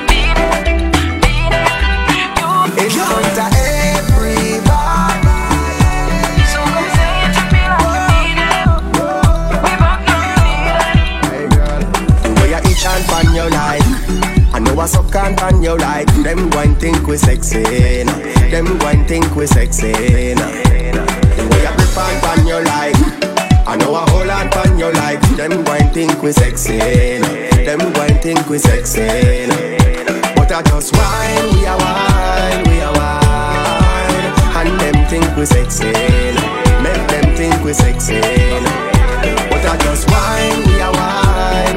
In front of everybody. So come say it to me like you mean it. We both know you need it. Hey girl, the way you each hand on your life, I know I suck on your life. Them one think we sexy, nah. Them one think we sexy, nah. The way you grip on your life, I know I hold on your life. Them one think we sexy, nah. Them one think we sexy, nah. But I just whine, we are wine, and them think we sexy, nah. Make them think we sexy, nah. But I just whine, we are wine,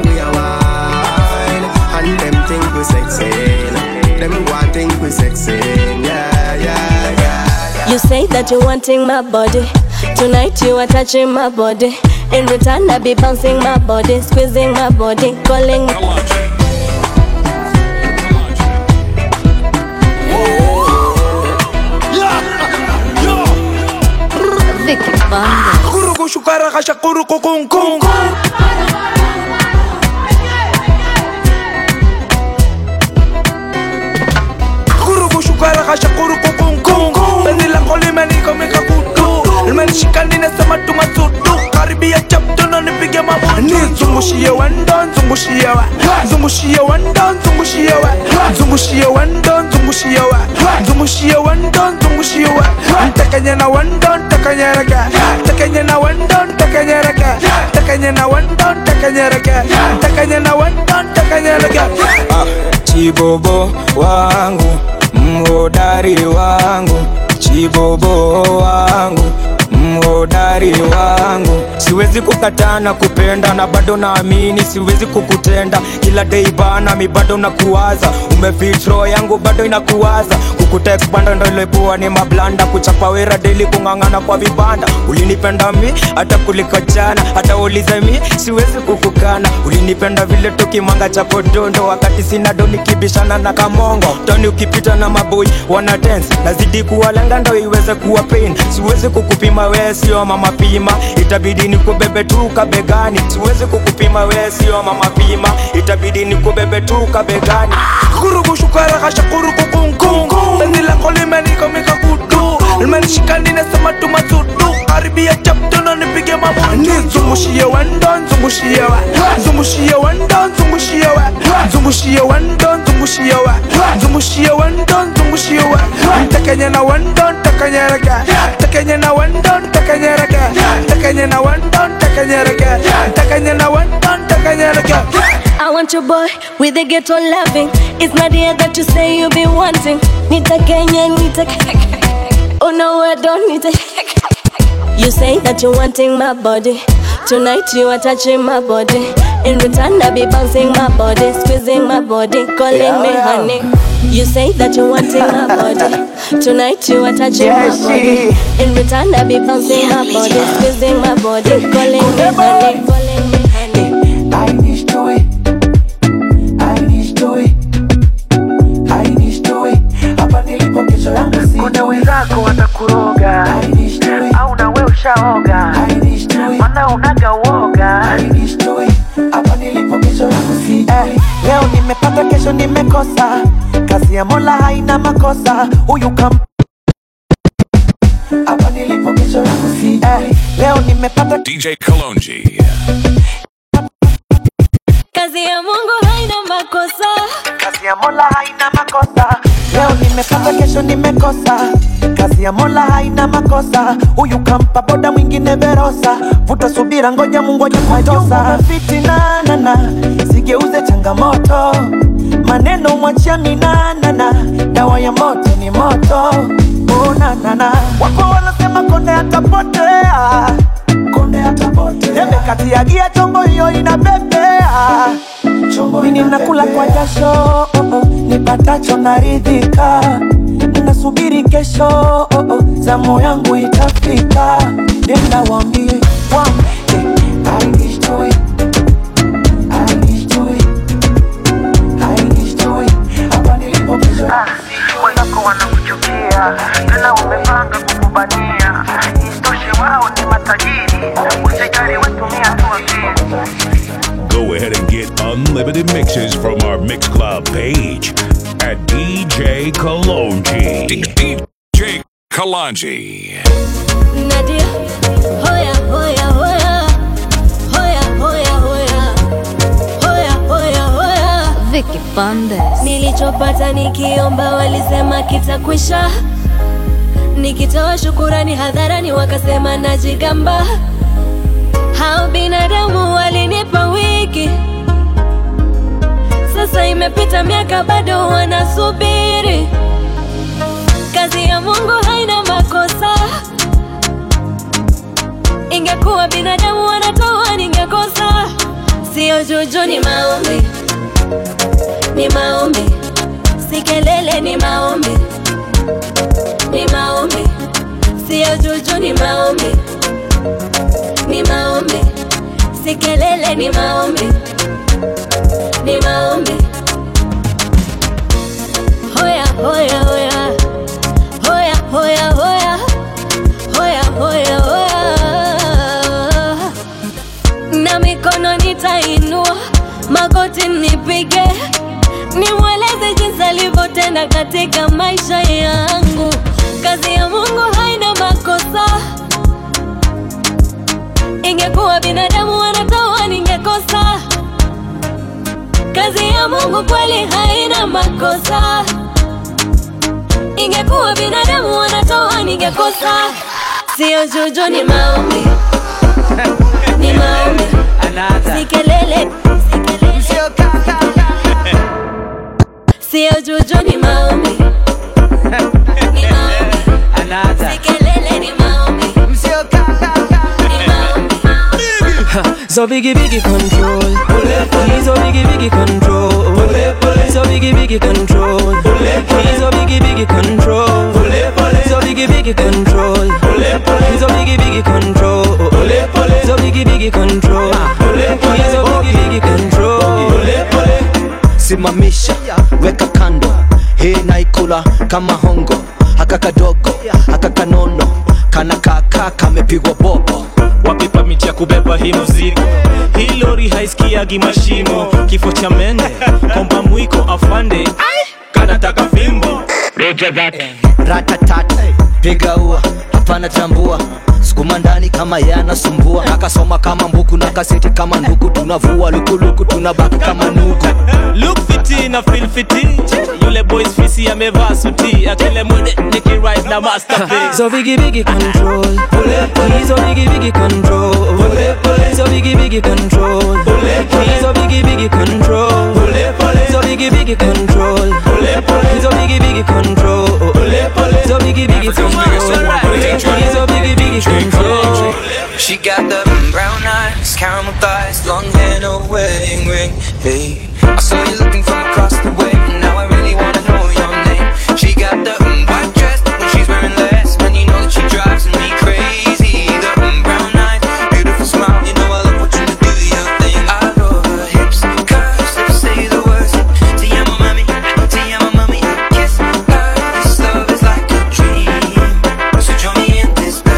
and them think we sexy, nah. Them one think we sexy, yeah, yeah, yeah. You say that you're wanting my body. Tonight you are touching my body. In return I be bouncing my body, squeezing my body, calling. Vicky Banda. Kuruku shukara kasha kuruku kung kung. Kuruku shukara kasha kuruku kung kung. Bendi la kolima niko meka kutu. Imenishika ninasema tumasudu. Karibia chapto na nipige mabutu. Zungushie wendon, zungushie wa. Zungushie wendon, zungushie wa. Zungushie wendon, zungushie wa. Zungushie wendon, zungushie wa. Takanya na wendon, takanya raga. Takanya na wendon, takanya raga. Takanya na wendon, takanya raga. Takanya na wendon, takanya raga. Chibobo wangu, mhodari wangu. Chibobo wangu, mhodari wangu. Siwezi kukataa na kupenda na bado naamini siwezi kukutenda. Kila day bana mi bado nakuwaza. Umefit roho yangu bado inakuwaza. Kukutext banda ndo ilepoa ni mablanda. Kuchapa wera daily kungangana kwa vibanda. Ulinipenda mi hata kuliko jana. Hata uliza mi siwezi kukukana. Ulinipenda vile tukimanga cha podondo. Wakati sina doni kibishana na kamongo. Toni ukipita na maboy wana dance. Nazidi kuwalenga ndo iweze kuwa pain. Siwezi kukupima we sio mama pima. Itabidi nikubebe tu kabegani. Siwezi kukupima we sio mama pima. Itabidi nikubebe tu kabegani. Kuruku shukara kasha kuruku kung kung. Bendi la kolima niko meka kutu. Imenishika ninasema tumasudu. Karibia chapto na nipige mabutu. Zungushie wendon, zungushie wa. Zungushie wendon, zungushie wa. Zungushie wendon, zungushie wa. Zungushie wendon, zungushie wa. Takanya na wendon, takanya raga. Takanya na wendon, takanya raga. Takanya na wendon, takanya raga. Takanya na wendon, takanya raga. I want your boy with the ghetto loving. It's not the air that you say you be wanting. Nita Kenya, nita. Oh no, I don't need it. You say that you're wanting my body. Tonight you are touching my body. In return I be bouncing my body, squeezing my body, calling me honey. You say that you're wanting my body. Tonight you are touching my body. In return I be bouncing my body, squeezing my body, calling me honey, calling me honey. I need to it. I need to it. I need to it. Hapa nilipo kesho yangu si. Kuna wenzako watakuroga. I need to it. Au na wewe ushaoga. I need to it. Mana unaga uoga. I need to it. Hapa nilipo kesho yangu si. Leo nimepata kesho nimekosa. Kazi ya Mola haina makosa. Huyu kam. Hapa nilipo kesho yangu si. Leo nimepata DJ Kalonji. Kazi ya Mungu haina makosa. Kazi ya Mola haina makosa. Leo nimepata kesho nimekosa. Kazi ya Mola haina makosa. Huyu kampa boda mwingine verosa. Vuta subira ngoja Mungu ajakutosa. Fitina nana sigeuze changamoto. Maneno mwachia minana. Dawa ya moto ni moto. Oh nana. Wako wanasema konde atapotea. Konde atapotea. Debe kati ya gia chombo hiyo inabebea. Mimi nakula kwa jasho, nipatacho naridhika. Ninasubiri kesho, zamu yangu itafika. Nenda waambie, I need to it. I need to it. I need to it. Hapa nilipo kesho. unlimited mixes from our Mix Club page at DJ Kalonji. DJ Kalonji. Nadia, hoya, hoya, hoya. Hoya, hoya, hoya. Hoya, hoya, hoya. Vicky Bandes. Nilichopata nikiomba walisema kitakwisha. Nikitoa shukurani hadharani wakasema najigamba. Hao binadamu walinipa wiki. Sasa imepita miaka bado wanasubiri. Kazi ya Mungu haina makosa. Ingekuwa binadamu wanatoa ningekosa. Sio juju ni maombi. Ni maombi. Si kelele ni maombi. Ni maombi. Sio juju ni maombi. Ni maombi. Si kelele ni maombi. Ni maombi. Hoya, hoya, hoya. Hoya, hoya, hoya. Hoya, hoya, hoya. Na mikono nitainua, magoti nipige, nimweleze jinsi alivyotenda katika maisha yangu. Kazi ya Mungu haina makosa. Ingekuwa binadamu wanatoa ningekosa. Kazi ya Mungu kweli haina makosa. Ingekuwa binadamu wanatoa ningekosa. Sio juju ni maombi. Ni maombi. Si kelele. Sio juju ni maombi. Ni maombi. Si kelele ni maombi. So biggie control. He's a biggie control. So biggie control. He's a biggie control. So biggie control. He's a biggie control. So biggie control. He's a biggie control. Simamisha, weka kando. Hii naikula kama hongo. Haka kadogo, haka kanono. Kana kaka kamepigwa bobo. Wapipa miti ya kubeba hii mzigo. Hii lori haisikiagi mashimo. Kifo cha mende, komba mwiko afande. Kanataka fimbo. Ratatat, piga ua, hapana tambua. Sukuma ndani kama yanasumbua. Nakasoma kama mbuku, nakaseti kama nduku. Tunavua luku tunabaki kama nuku. Look fiti na feel fiti. Yule boys fisi amevaa suti. Akile mwede niki rise na masterpiece. So biggie control. He's a biggie control. So biggie control. He's a biggie control. So biggie control. He's a biggie control. So biggie control. He's a biggie control. She got the brown eyes, caramel thighs, long hair, no wedding ring. Hey, I saw you looking from across the way. Now I really wanna know your name. She got the white dress, when she's wearing less. Man, you know that she drives me crazy. The brown eyes, beautiful smile. You know I love what you do, your thing. I love her hips, curves, lips say the words. Te amo mami, kiss her. This love is like a dream. So join me in this bed.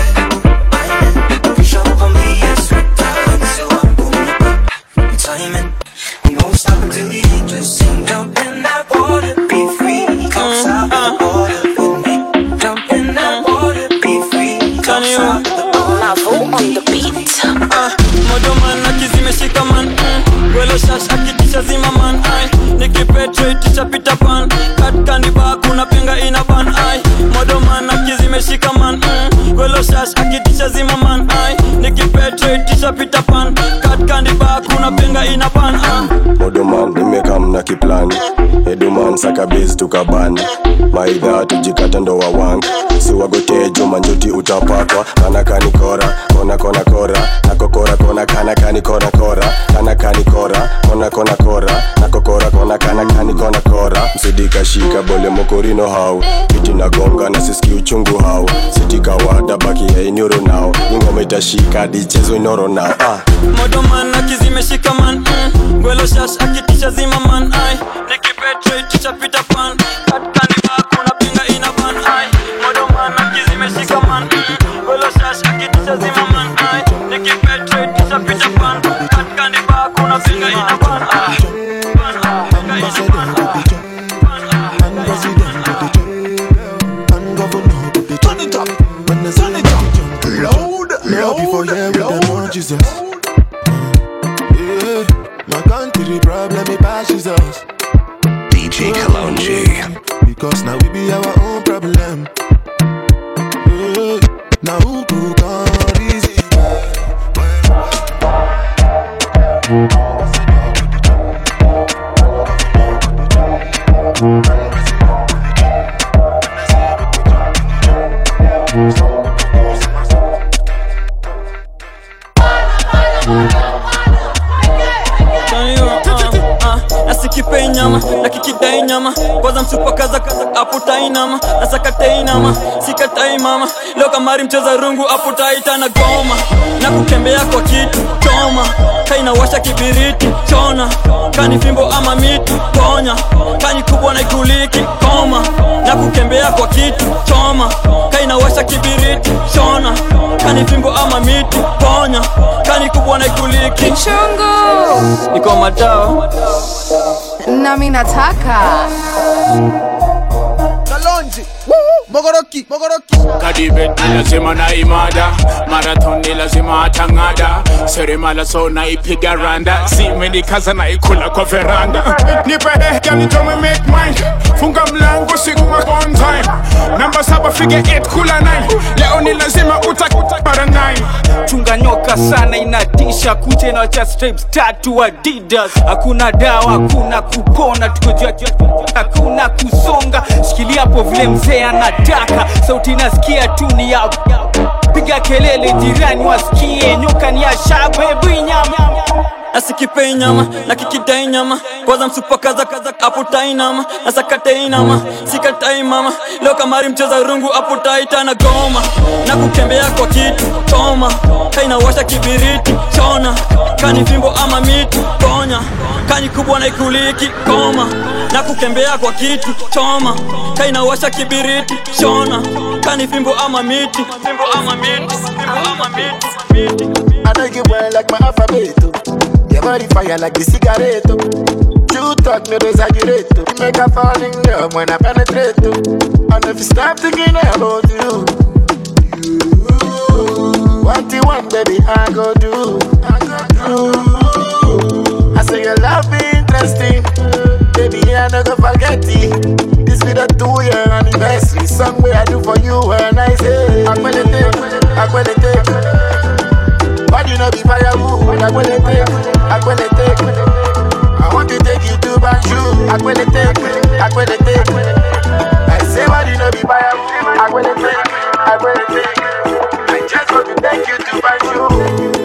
Timing, we won't stop until the angels sing. Jump in that water, be free. Come south of the border with me. Jump in that water, be free. Come south of the border. Mavo on the beat. Modoman akizimeshika man. Welo shash akitisha zima man. Nikipetrate tisha pita pan. Kat candy bar kuna penga ina ban. Modoman akizimeshika man. Welo shash akitisha zima man. Nikipetrate tisha pita pan. Kat candy bar kuna penga ina ban. Modoman nimekam na kiplani. Eduman saka biz tukabani. Maidha tujikata ndo wawangi. Siwagote juma njoti utapakwa. Kana kani kora, kona kora. Nako kora kana kani kora. Kana kani kora, kona kora. Nako kora kana kani kora. Msidika shika bole mokorino hau. Kiti na gonga na siski uchungu hau. Sitika wada baki ya inyoro nao. Ingoma itashika dichezo inoro nao. Modoman akizimeshika man. Welo shash akitisha zima man. Nikipetrate tisha pita pan. Kat candy bar kuna penga ina ban. Modoman akizimeshika man. Welo shash akitisha zima man. Nikipetrate tisha pita pan. Kat candy bar kuna penga ina ban. problem, me pass is us. DJ Kalonji. Because now we be our own problem. Now who took all easy? Nasikipe nyama, nakikidai nyama. Kwanza msupa kaza aputai nama. Nasakatai nama, sikatai mama. Leo kamari mcheza rungu aputai tana goma. Na kukembea kwa kitu, choma. Kaina washa kibiriti, chona. Kani fimbo ama miti, ponya. Kani kubwa na ikuliki, koma. Na kukembea kwa kitu, choma. Kaina washa kibiriti, chona. Kani fimbo ama miti, ponya. Kani kubwa na ikuliki Kichungu niko matao na mimi nataka Kalonji Mogoroki Kadibe lazima na imada. Marathon ni lazima atangada. Seremala so na ipiga randa. Simeni kaza na ikula kwa veranda. Nipe girl you don't make mine. Funga mlango siku on time. Number 7 figure 8 kula 9. Leo ni lazima utakuta para 9. Chunga nyoka sana inatisha. Kuche na wacha stripes tatu Adidas. Hakuna dawa, hakuna kupona. Tuko jua hakuna kusonga. Shikilia hapo vile mzee anataka. Sauti nasikia tu ni ya piga kelele jirani wasikie. Nyoka ni ya shagwe binyama. Nasikipe nyama, nakikidai nyama. Kwanza msupa kaza aputai nama. Nasakatai nama, sikatai mama. Leo kamari mcheza rungu aputai tana goma. Na kukembea kwa kitu, choma. Kaina washa kibiriti, chona. Kani fimbo ama miti, ponya. Kani kubwa na ikuliki, koma. Na kukembea kwa kitu, choma. Kaina washa kibiriti, chona. Kani fimbo ama miti, fimbo ama miti, fimbo ama miti. I know you well like my alphabet. Your body fire like the cigarette. You talk no exaggerate. You make a fall in love when I penetrate. And if you stop thinking about you, what you want, baby, I go do. I say your love be interesting, baby, I no go forget it. This be the 2-year anniversary song where I do for you when I say I'm gonna take. But you know be firewood, I'm gonna take. I want to take you to Banjul, I'm gonna take. I say but you know be firewood, I'm gonna take. I just want to take you to Banjul.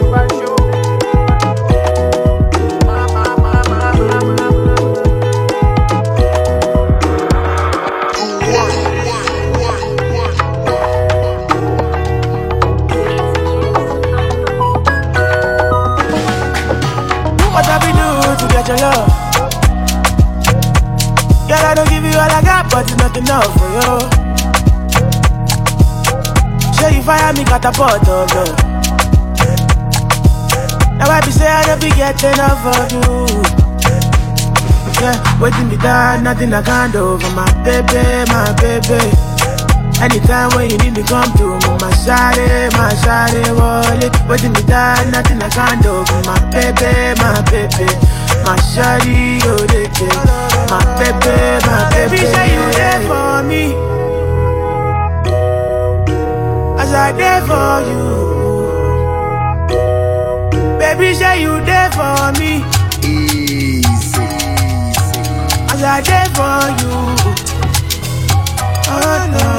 What have we do to get your love? Girl, I don't give you all I got, but it's not enough for you. Show you fire me catapult of love. Now I be say I don't be getting enough of you. Yeah, waiting me down, nothing I can't do for my baby. Anytime when you need me come through, my shawty, wallet. Waiting me down, nothing I can't do for my baby. My shawty, oh, they take. My baby. Say you there for me, as I there for you. Baby, say you there for me, easy. As I there for you. Oh no.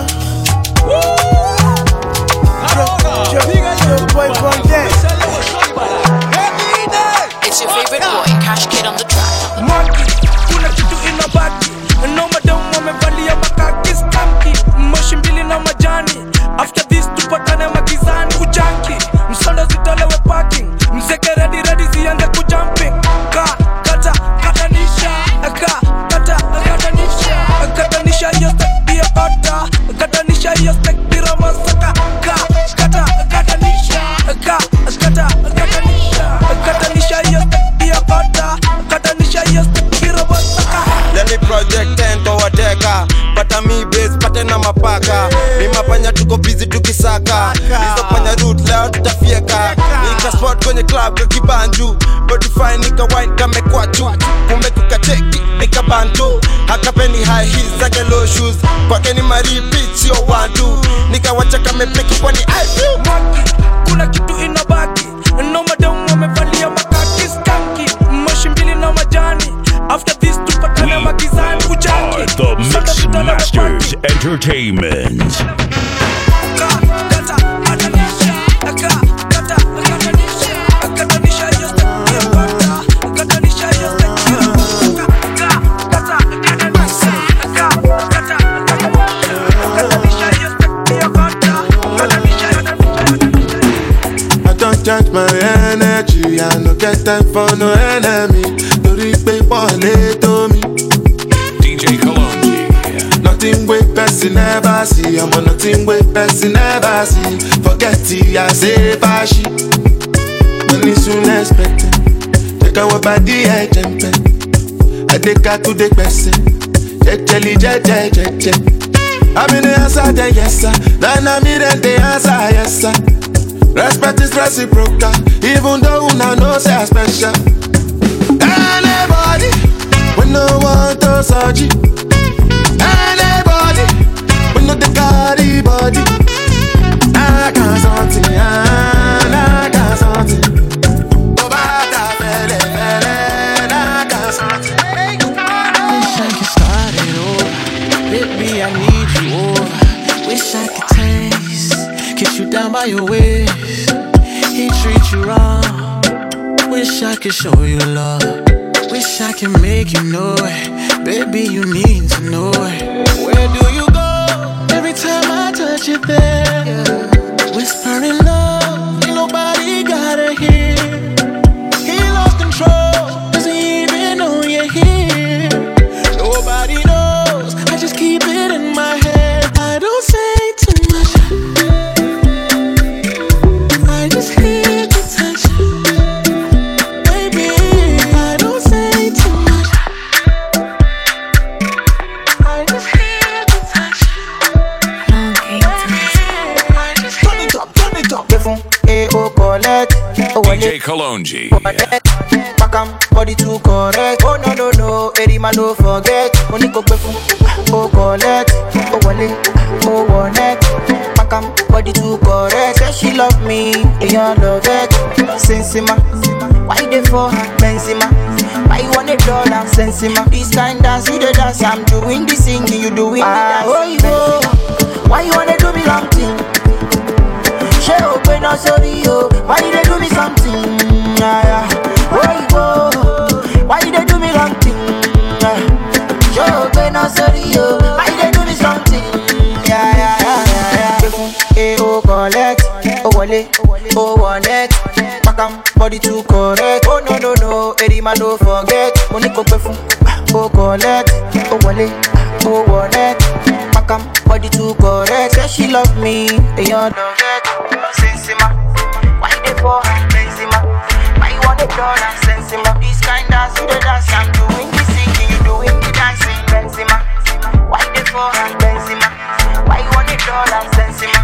It's your favorite boy, Cash Kid on the track. Monkey, kuna kitu inabaki. No madam wamevalia makaki skanky. Moshi mbili na majani. After this tupatane magizani. Kujanki, msonda zitolewe parking. Mzeke ready zianze kujumping. Katanisha. Katanisha yo step be order. Katanisha yo step be ramasaka. Katanisha yo step be order. Katanisha yo step be ramasaka. Let me project 10 to wateka. Pata mi base, pate na mapaka. Ni mapanya tuko busy tukisaka. Hizo panya root leo tutafieka. Nika spot kwenye club kwa kibanju. Body fine nika wine kame kwa chu. Napendi high heels zake low shoes. Kwake ni repeat sio one two. Nikawacha kamepeki kwani I feel monkey. Kuna kitu inabaki. No madam wamevalia makaki skanky. Moshi mbili na majani. After this tupatane magizani kujangi. The Mix Masters Entertainment. Charge my energy, I no get time for no enemy. Tori pe pole to me. DJ Kalonji. Nothing with person never see. I'm on nothing with person never see. Forget it, I say bashi. Money soon expected. Take our body, I jump. I take her to the person. Jelly, je. I'm in the answer, then yes sir. Then I'm in the answer, yes sir. Respect is reciprocal, even though una know say I special. Anybody, we no want to search it. Anybody, we know the carry body. I got something, I got something. Oh, bada fele, I got something. Wish I could start it over. Baby, I need you over. Wish I could taste, kiss you down by your waist. He treat you wrong. Wish I could show you love. Wish I could make you know it. Baby, you need to know it. Where do you go? Every time I touch you there, whispering love, ain't nobody gotta hear. He lost control, doesn't even know you're here. Nobody knows, I just keep it in my head. I don't say too much, I just hear the touch. Baby, I don't say too much, I just hear the touch. Turn it up. DJ Kalonji. Pakam, body too correct. Oh no, Erima no forget. Oniko befu, oh collect, oh wale, oh one. Pakam, body too correct. Say she love me, and love it. Sensima, why they for her? Benzema, why you want $1? Sensima, this kind dance you the dance. I'm doing the singing, you doing the dance. Oh you go, why you wanna do me long thing? She open up sorry yo, why you they do me something? Oh you go, why you they do me long thing? She open up sorry yo, why you they do me something? Oh collect, oh wale, oh one net. Pakam, body too correct. Oh no, Erima no forget. Oniko befu, oh collect, oh wale, oh one net. Pakam, body too correct. Say she love me, and love it. Sensima, why they for her? Benzema, why you want $1? Sensima, this kind dance you the dance. I'm doing the singing, you doing the dancing. Benzema, why they for her? Benzema, why you want $1? Sensima.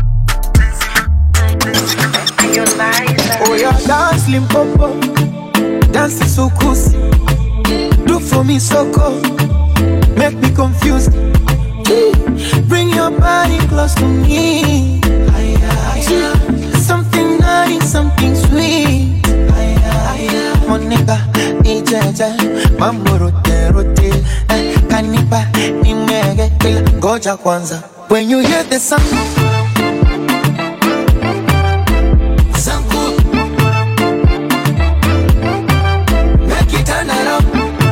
Oh yeah, dance slim popo, dance so cool. Do for me so cool, make me confused. Bring your body close to me. Something nice, something sweet. Monica, ijeje, mambo rote, kanipa, nimege, goja kwanza. When you hear the song, make it turn around.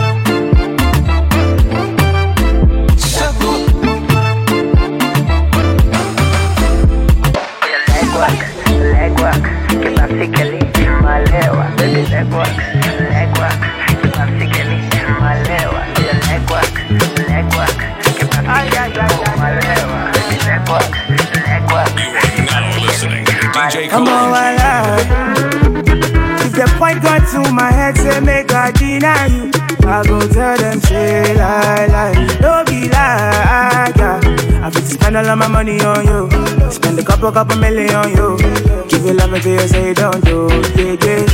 Leg work, que basically malewa. Baby leg work, que basically malewa. Leg work, que basically malewa. Baby leg work. You are now listening to DJ Come on, Kalonji. if the point got to my head, say make I deny you. I go tell them, say lie, don't be like I fit spend all of my money on you. Spend a couple million on you. Give you love until you say don't do, yeah.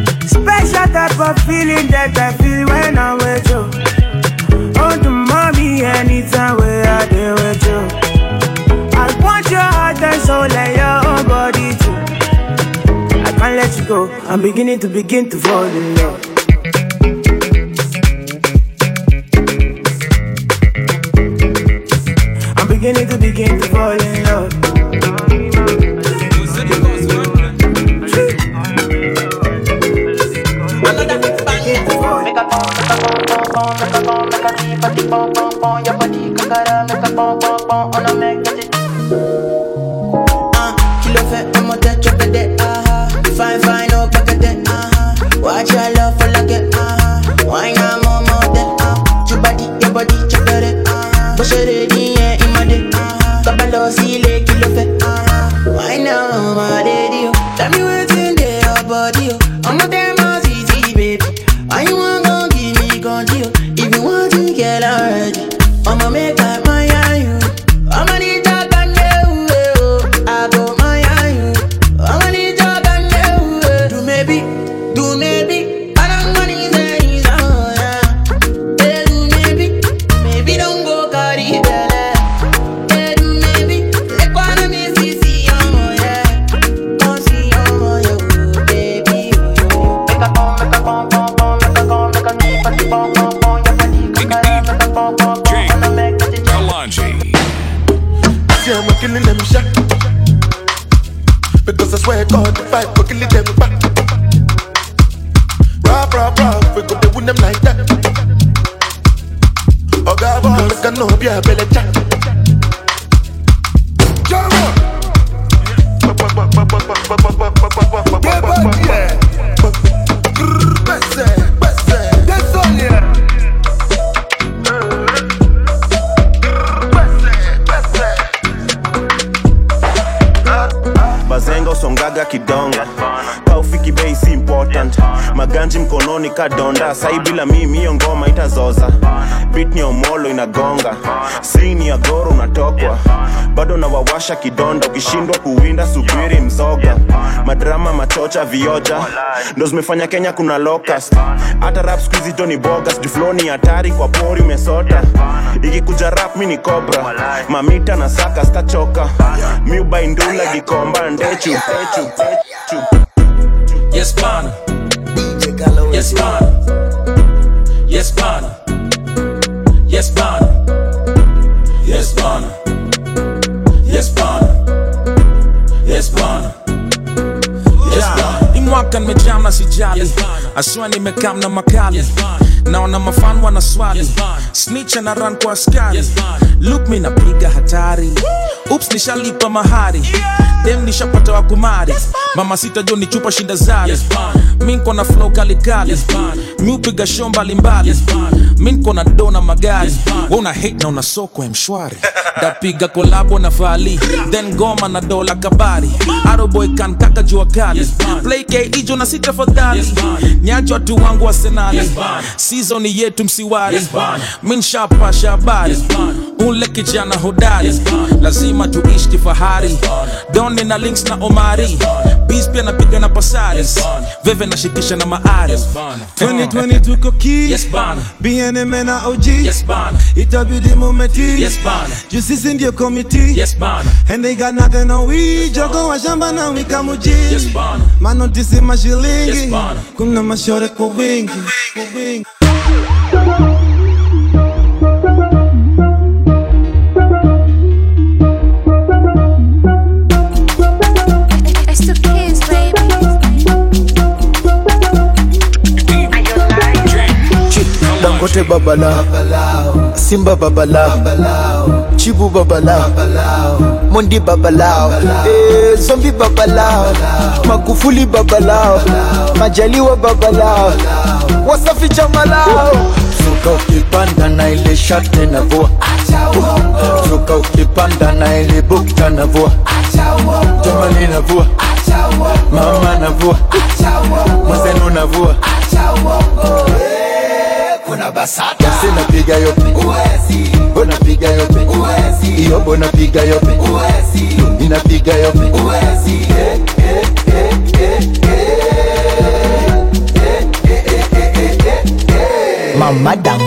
Special type of feeling that I feel when I'm with you. Oh, the mommy, I'm beginning to fall in love. I'm beginning to fall in love. Kilo fait un modèle chocolat, fine, oh cocotte, watch your love for like it, why not more model, your body chocolate, push it in my day, kabalo sile kilo fait, why not my daddy, tell me what's in there, your body, I'm not there, my easy baby, why you want gon' give me control, if you want to get already, I'ma make up my you, I'ma need that can you, I go my you, I'ma need that can you, do maybe, I don't want it is on, yeah, do maybe don't go carry that, do maybe, let one of me see on, yeah, come see on, yo, baby, make a bomb, make a bomb, make a bomb, make a bomb, See, I'm killing them shot. Because I swear God, the fight, we're killing them back. Rah, we go to win them like that. Oh, God, I know be a belly chat. That's all, yeah. Bazenga songaga kidonga kaufiki bei si important maganji mkononi kadonda sai bila mimi hiyo ngoma itazoza beat ni omolo inagonga sini ya goro unatokwa bado na wawasha kidonda ukishindwa kuwinda subiri mzoga madrama machocha vioja ndo zimefanya Kenya kuna locust hata rap squeezy Johnny Bogas difloni hatari kwa pori umesota ikikuja rap mini cobra mamita na saka stachoka miuba indula gikomba ndechu Yes, Bana. Yes, Bana. Yes, Bana. Yes, Bana. Yes, Bana. Yes, Bana. Yes, Bana. Yes, Bana. Imwaka nimejam na sijali aswa nimekam na makali naona mafan wana swali snitch na run kwa askari look me napiga hatari oops nishalipa mahari dem nishapata wa kumari mama sita jo ni chupa shinda zari minko na flow kali kali miupiga show mbalimbali minko na dona magari wewe una hate na una soko mshwari dapiga kolabo na Fali then goma na dola kabari Aroboy kan kaka jua kali play KD na sita fadhali nyacho watu wangu wa Senali season yetu msiwari min shapa shabari ule kijana hodari lazima tuishi kifahari Doni na links na Omari Beast pia napiga na Pasaris Veve na shikisha na Maari 2020 tuko key Yes bana BNM na OG Yes bana Itabidi mumeti Yes bana Justice ndio committee Yes bana And they got nothing on we Jogo wa shamba na wika muji Yes bana Manotisi mashilingi Yes bana Kuna mashore kwa wingi Dangote babalao, Simba babalao, Chibu babalao, Mondi babalao, Zombi babalao, Magufuli babalao, Majaliwa babalao, Wasafi chamalao. Zuka ukipanda na ile shate na vua, Zuka ukipanda na ile bukta na vua, Jamani na vua, Mama na vua, Mwazenu na vua, kuna basata sina piga yope uwezi bona piga yope uwezi iyo bona piga yope uwezi inapiga yope uwezi Mama dang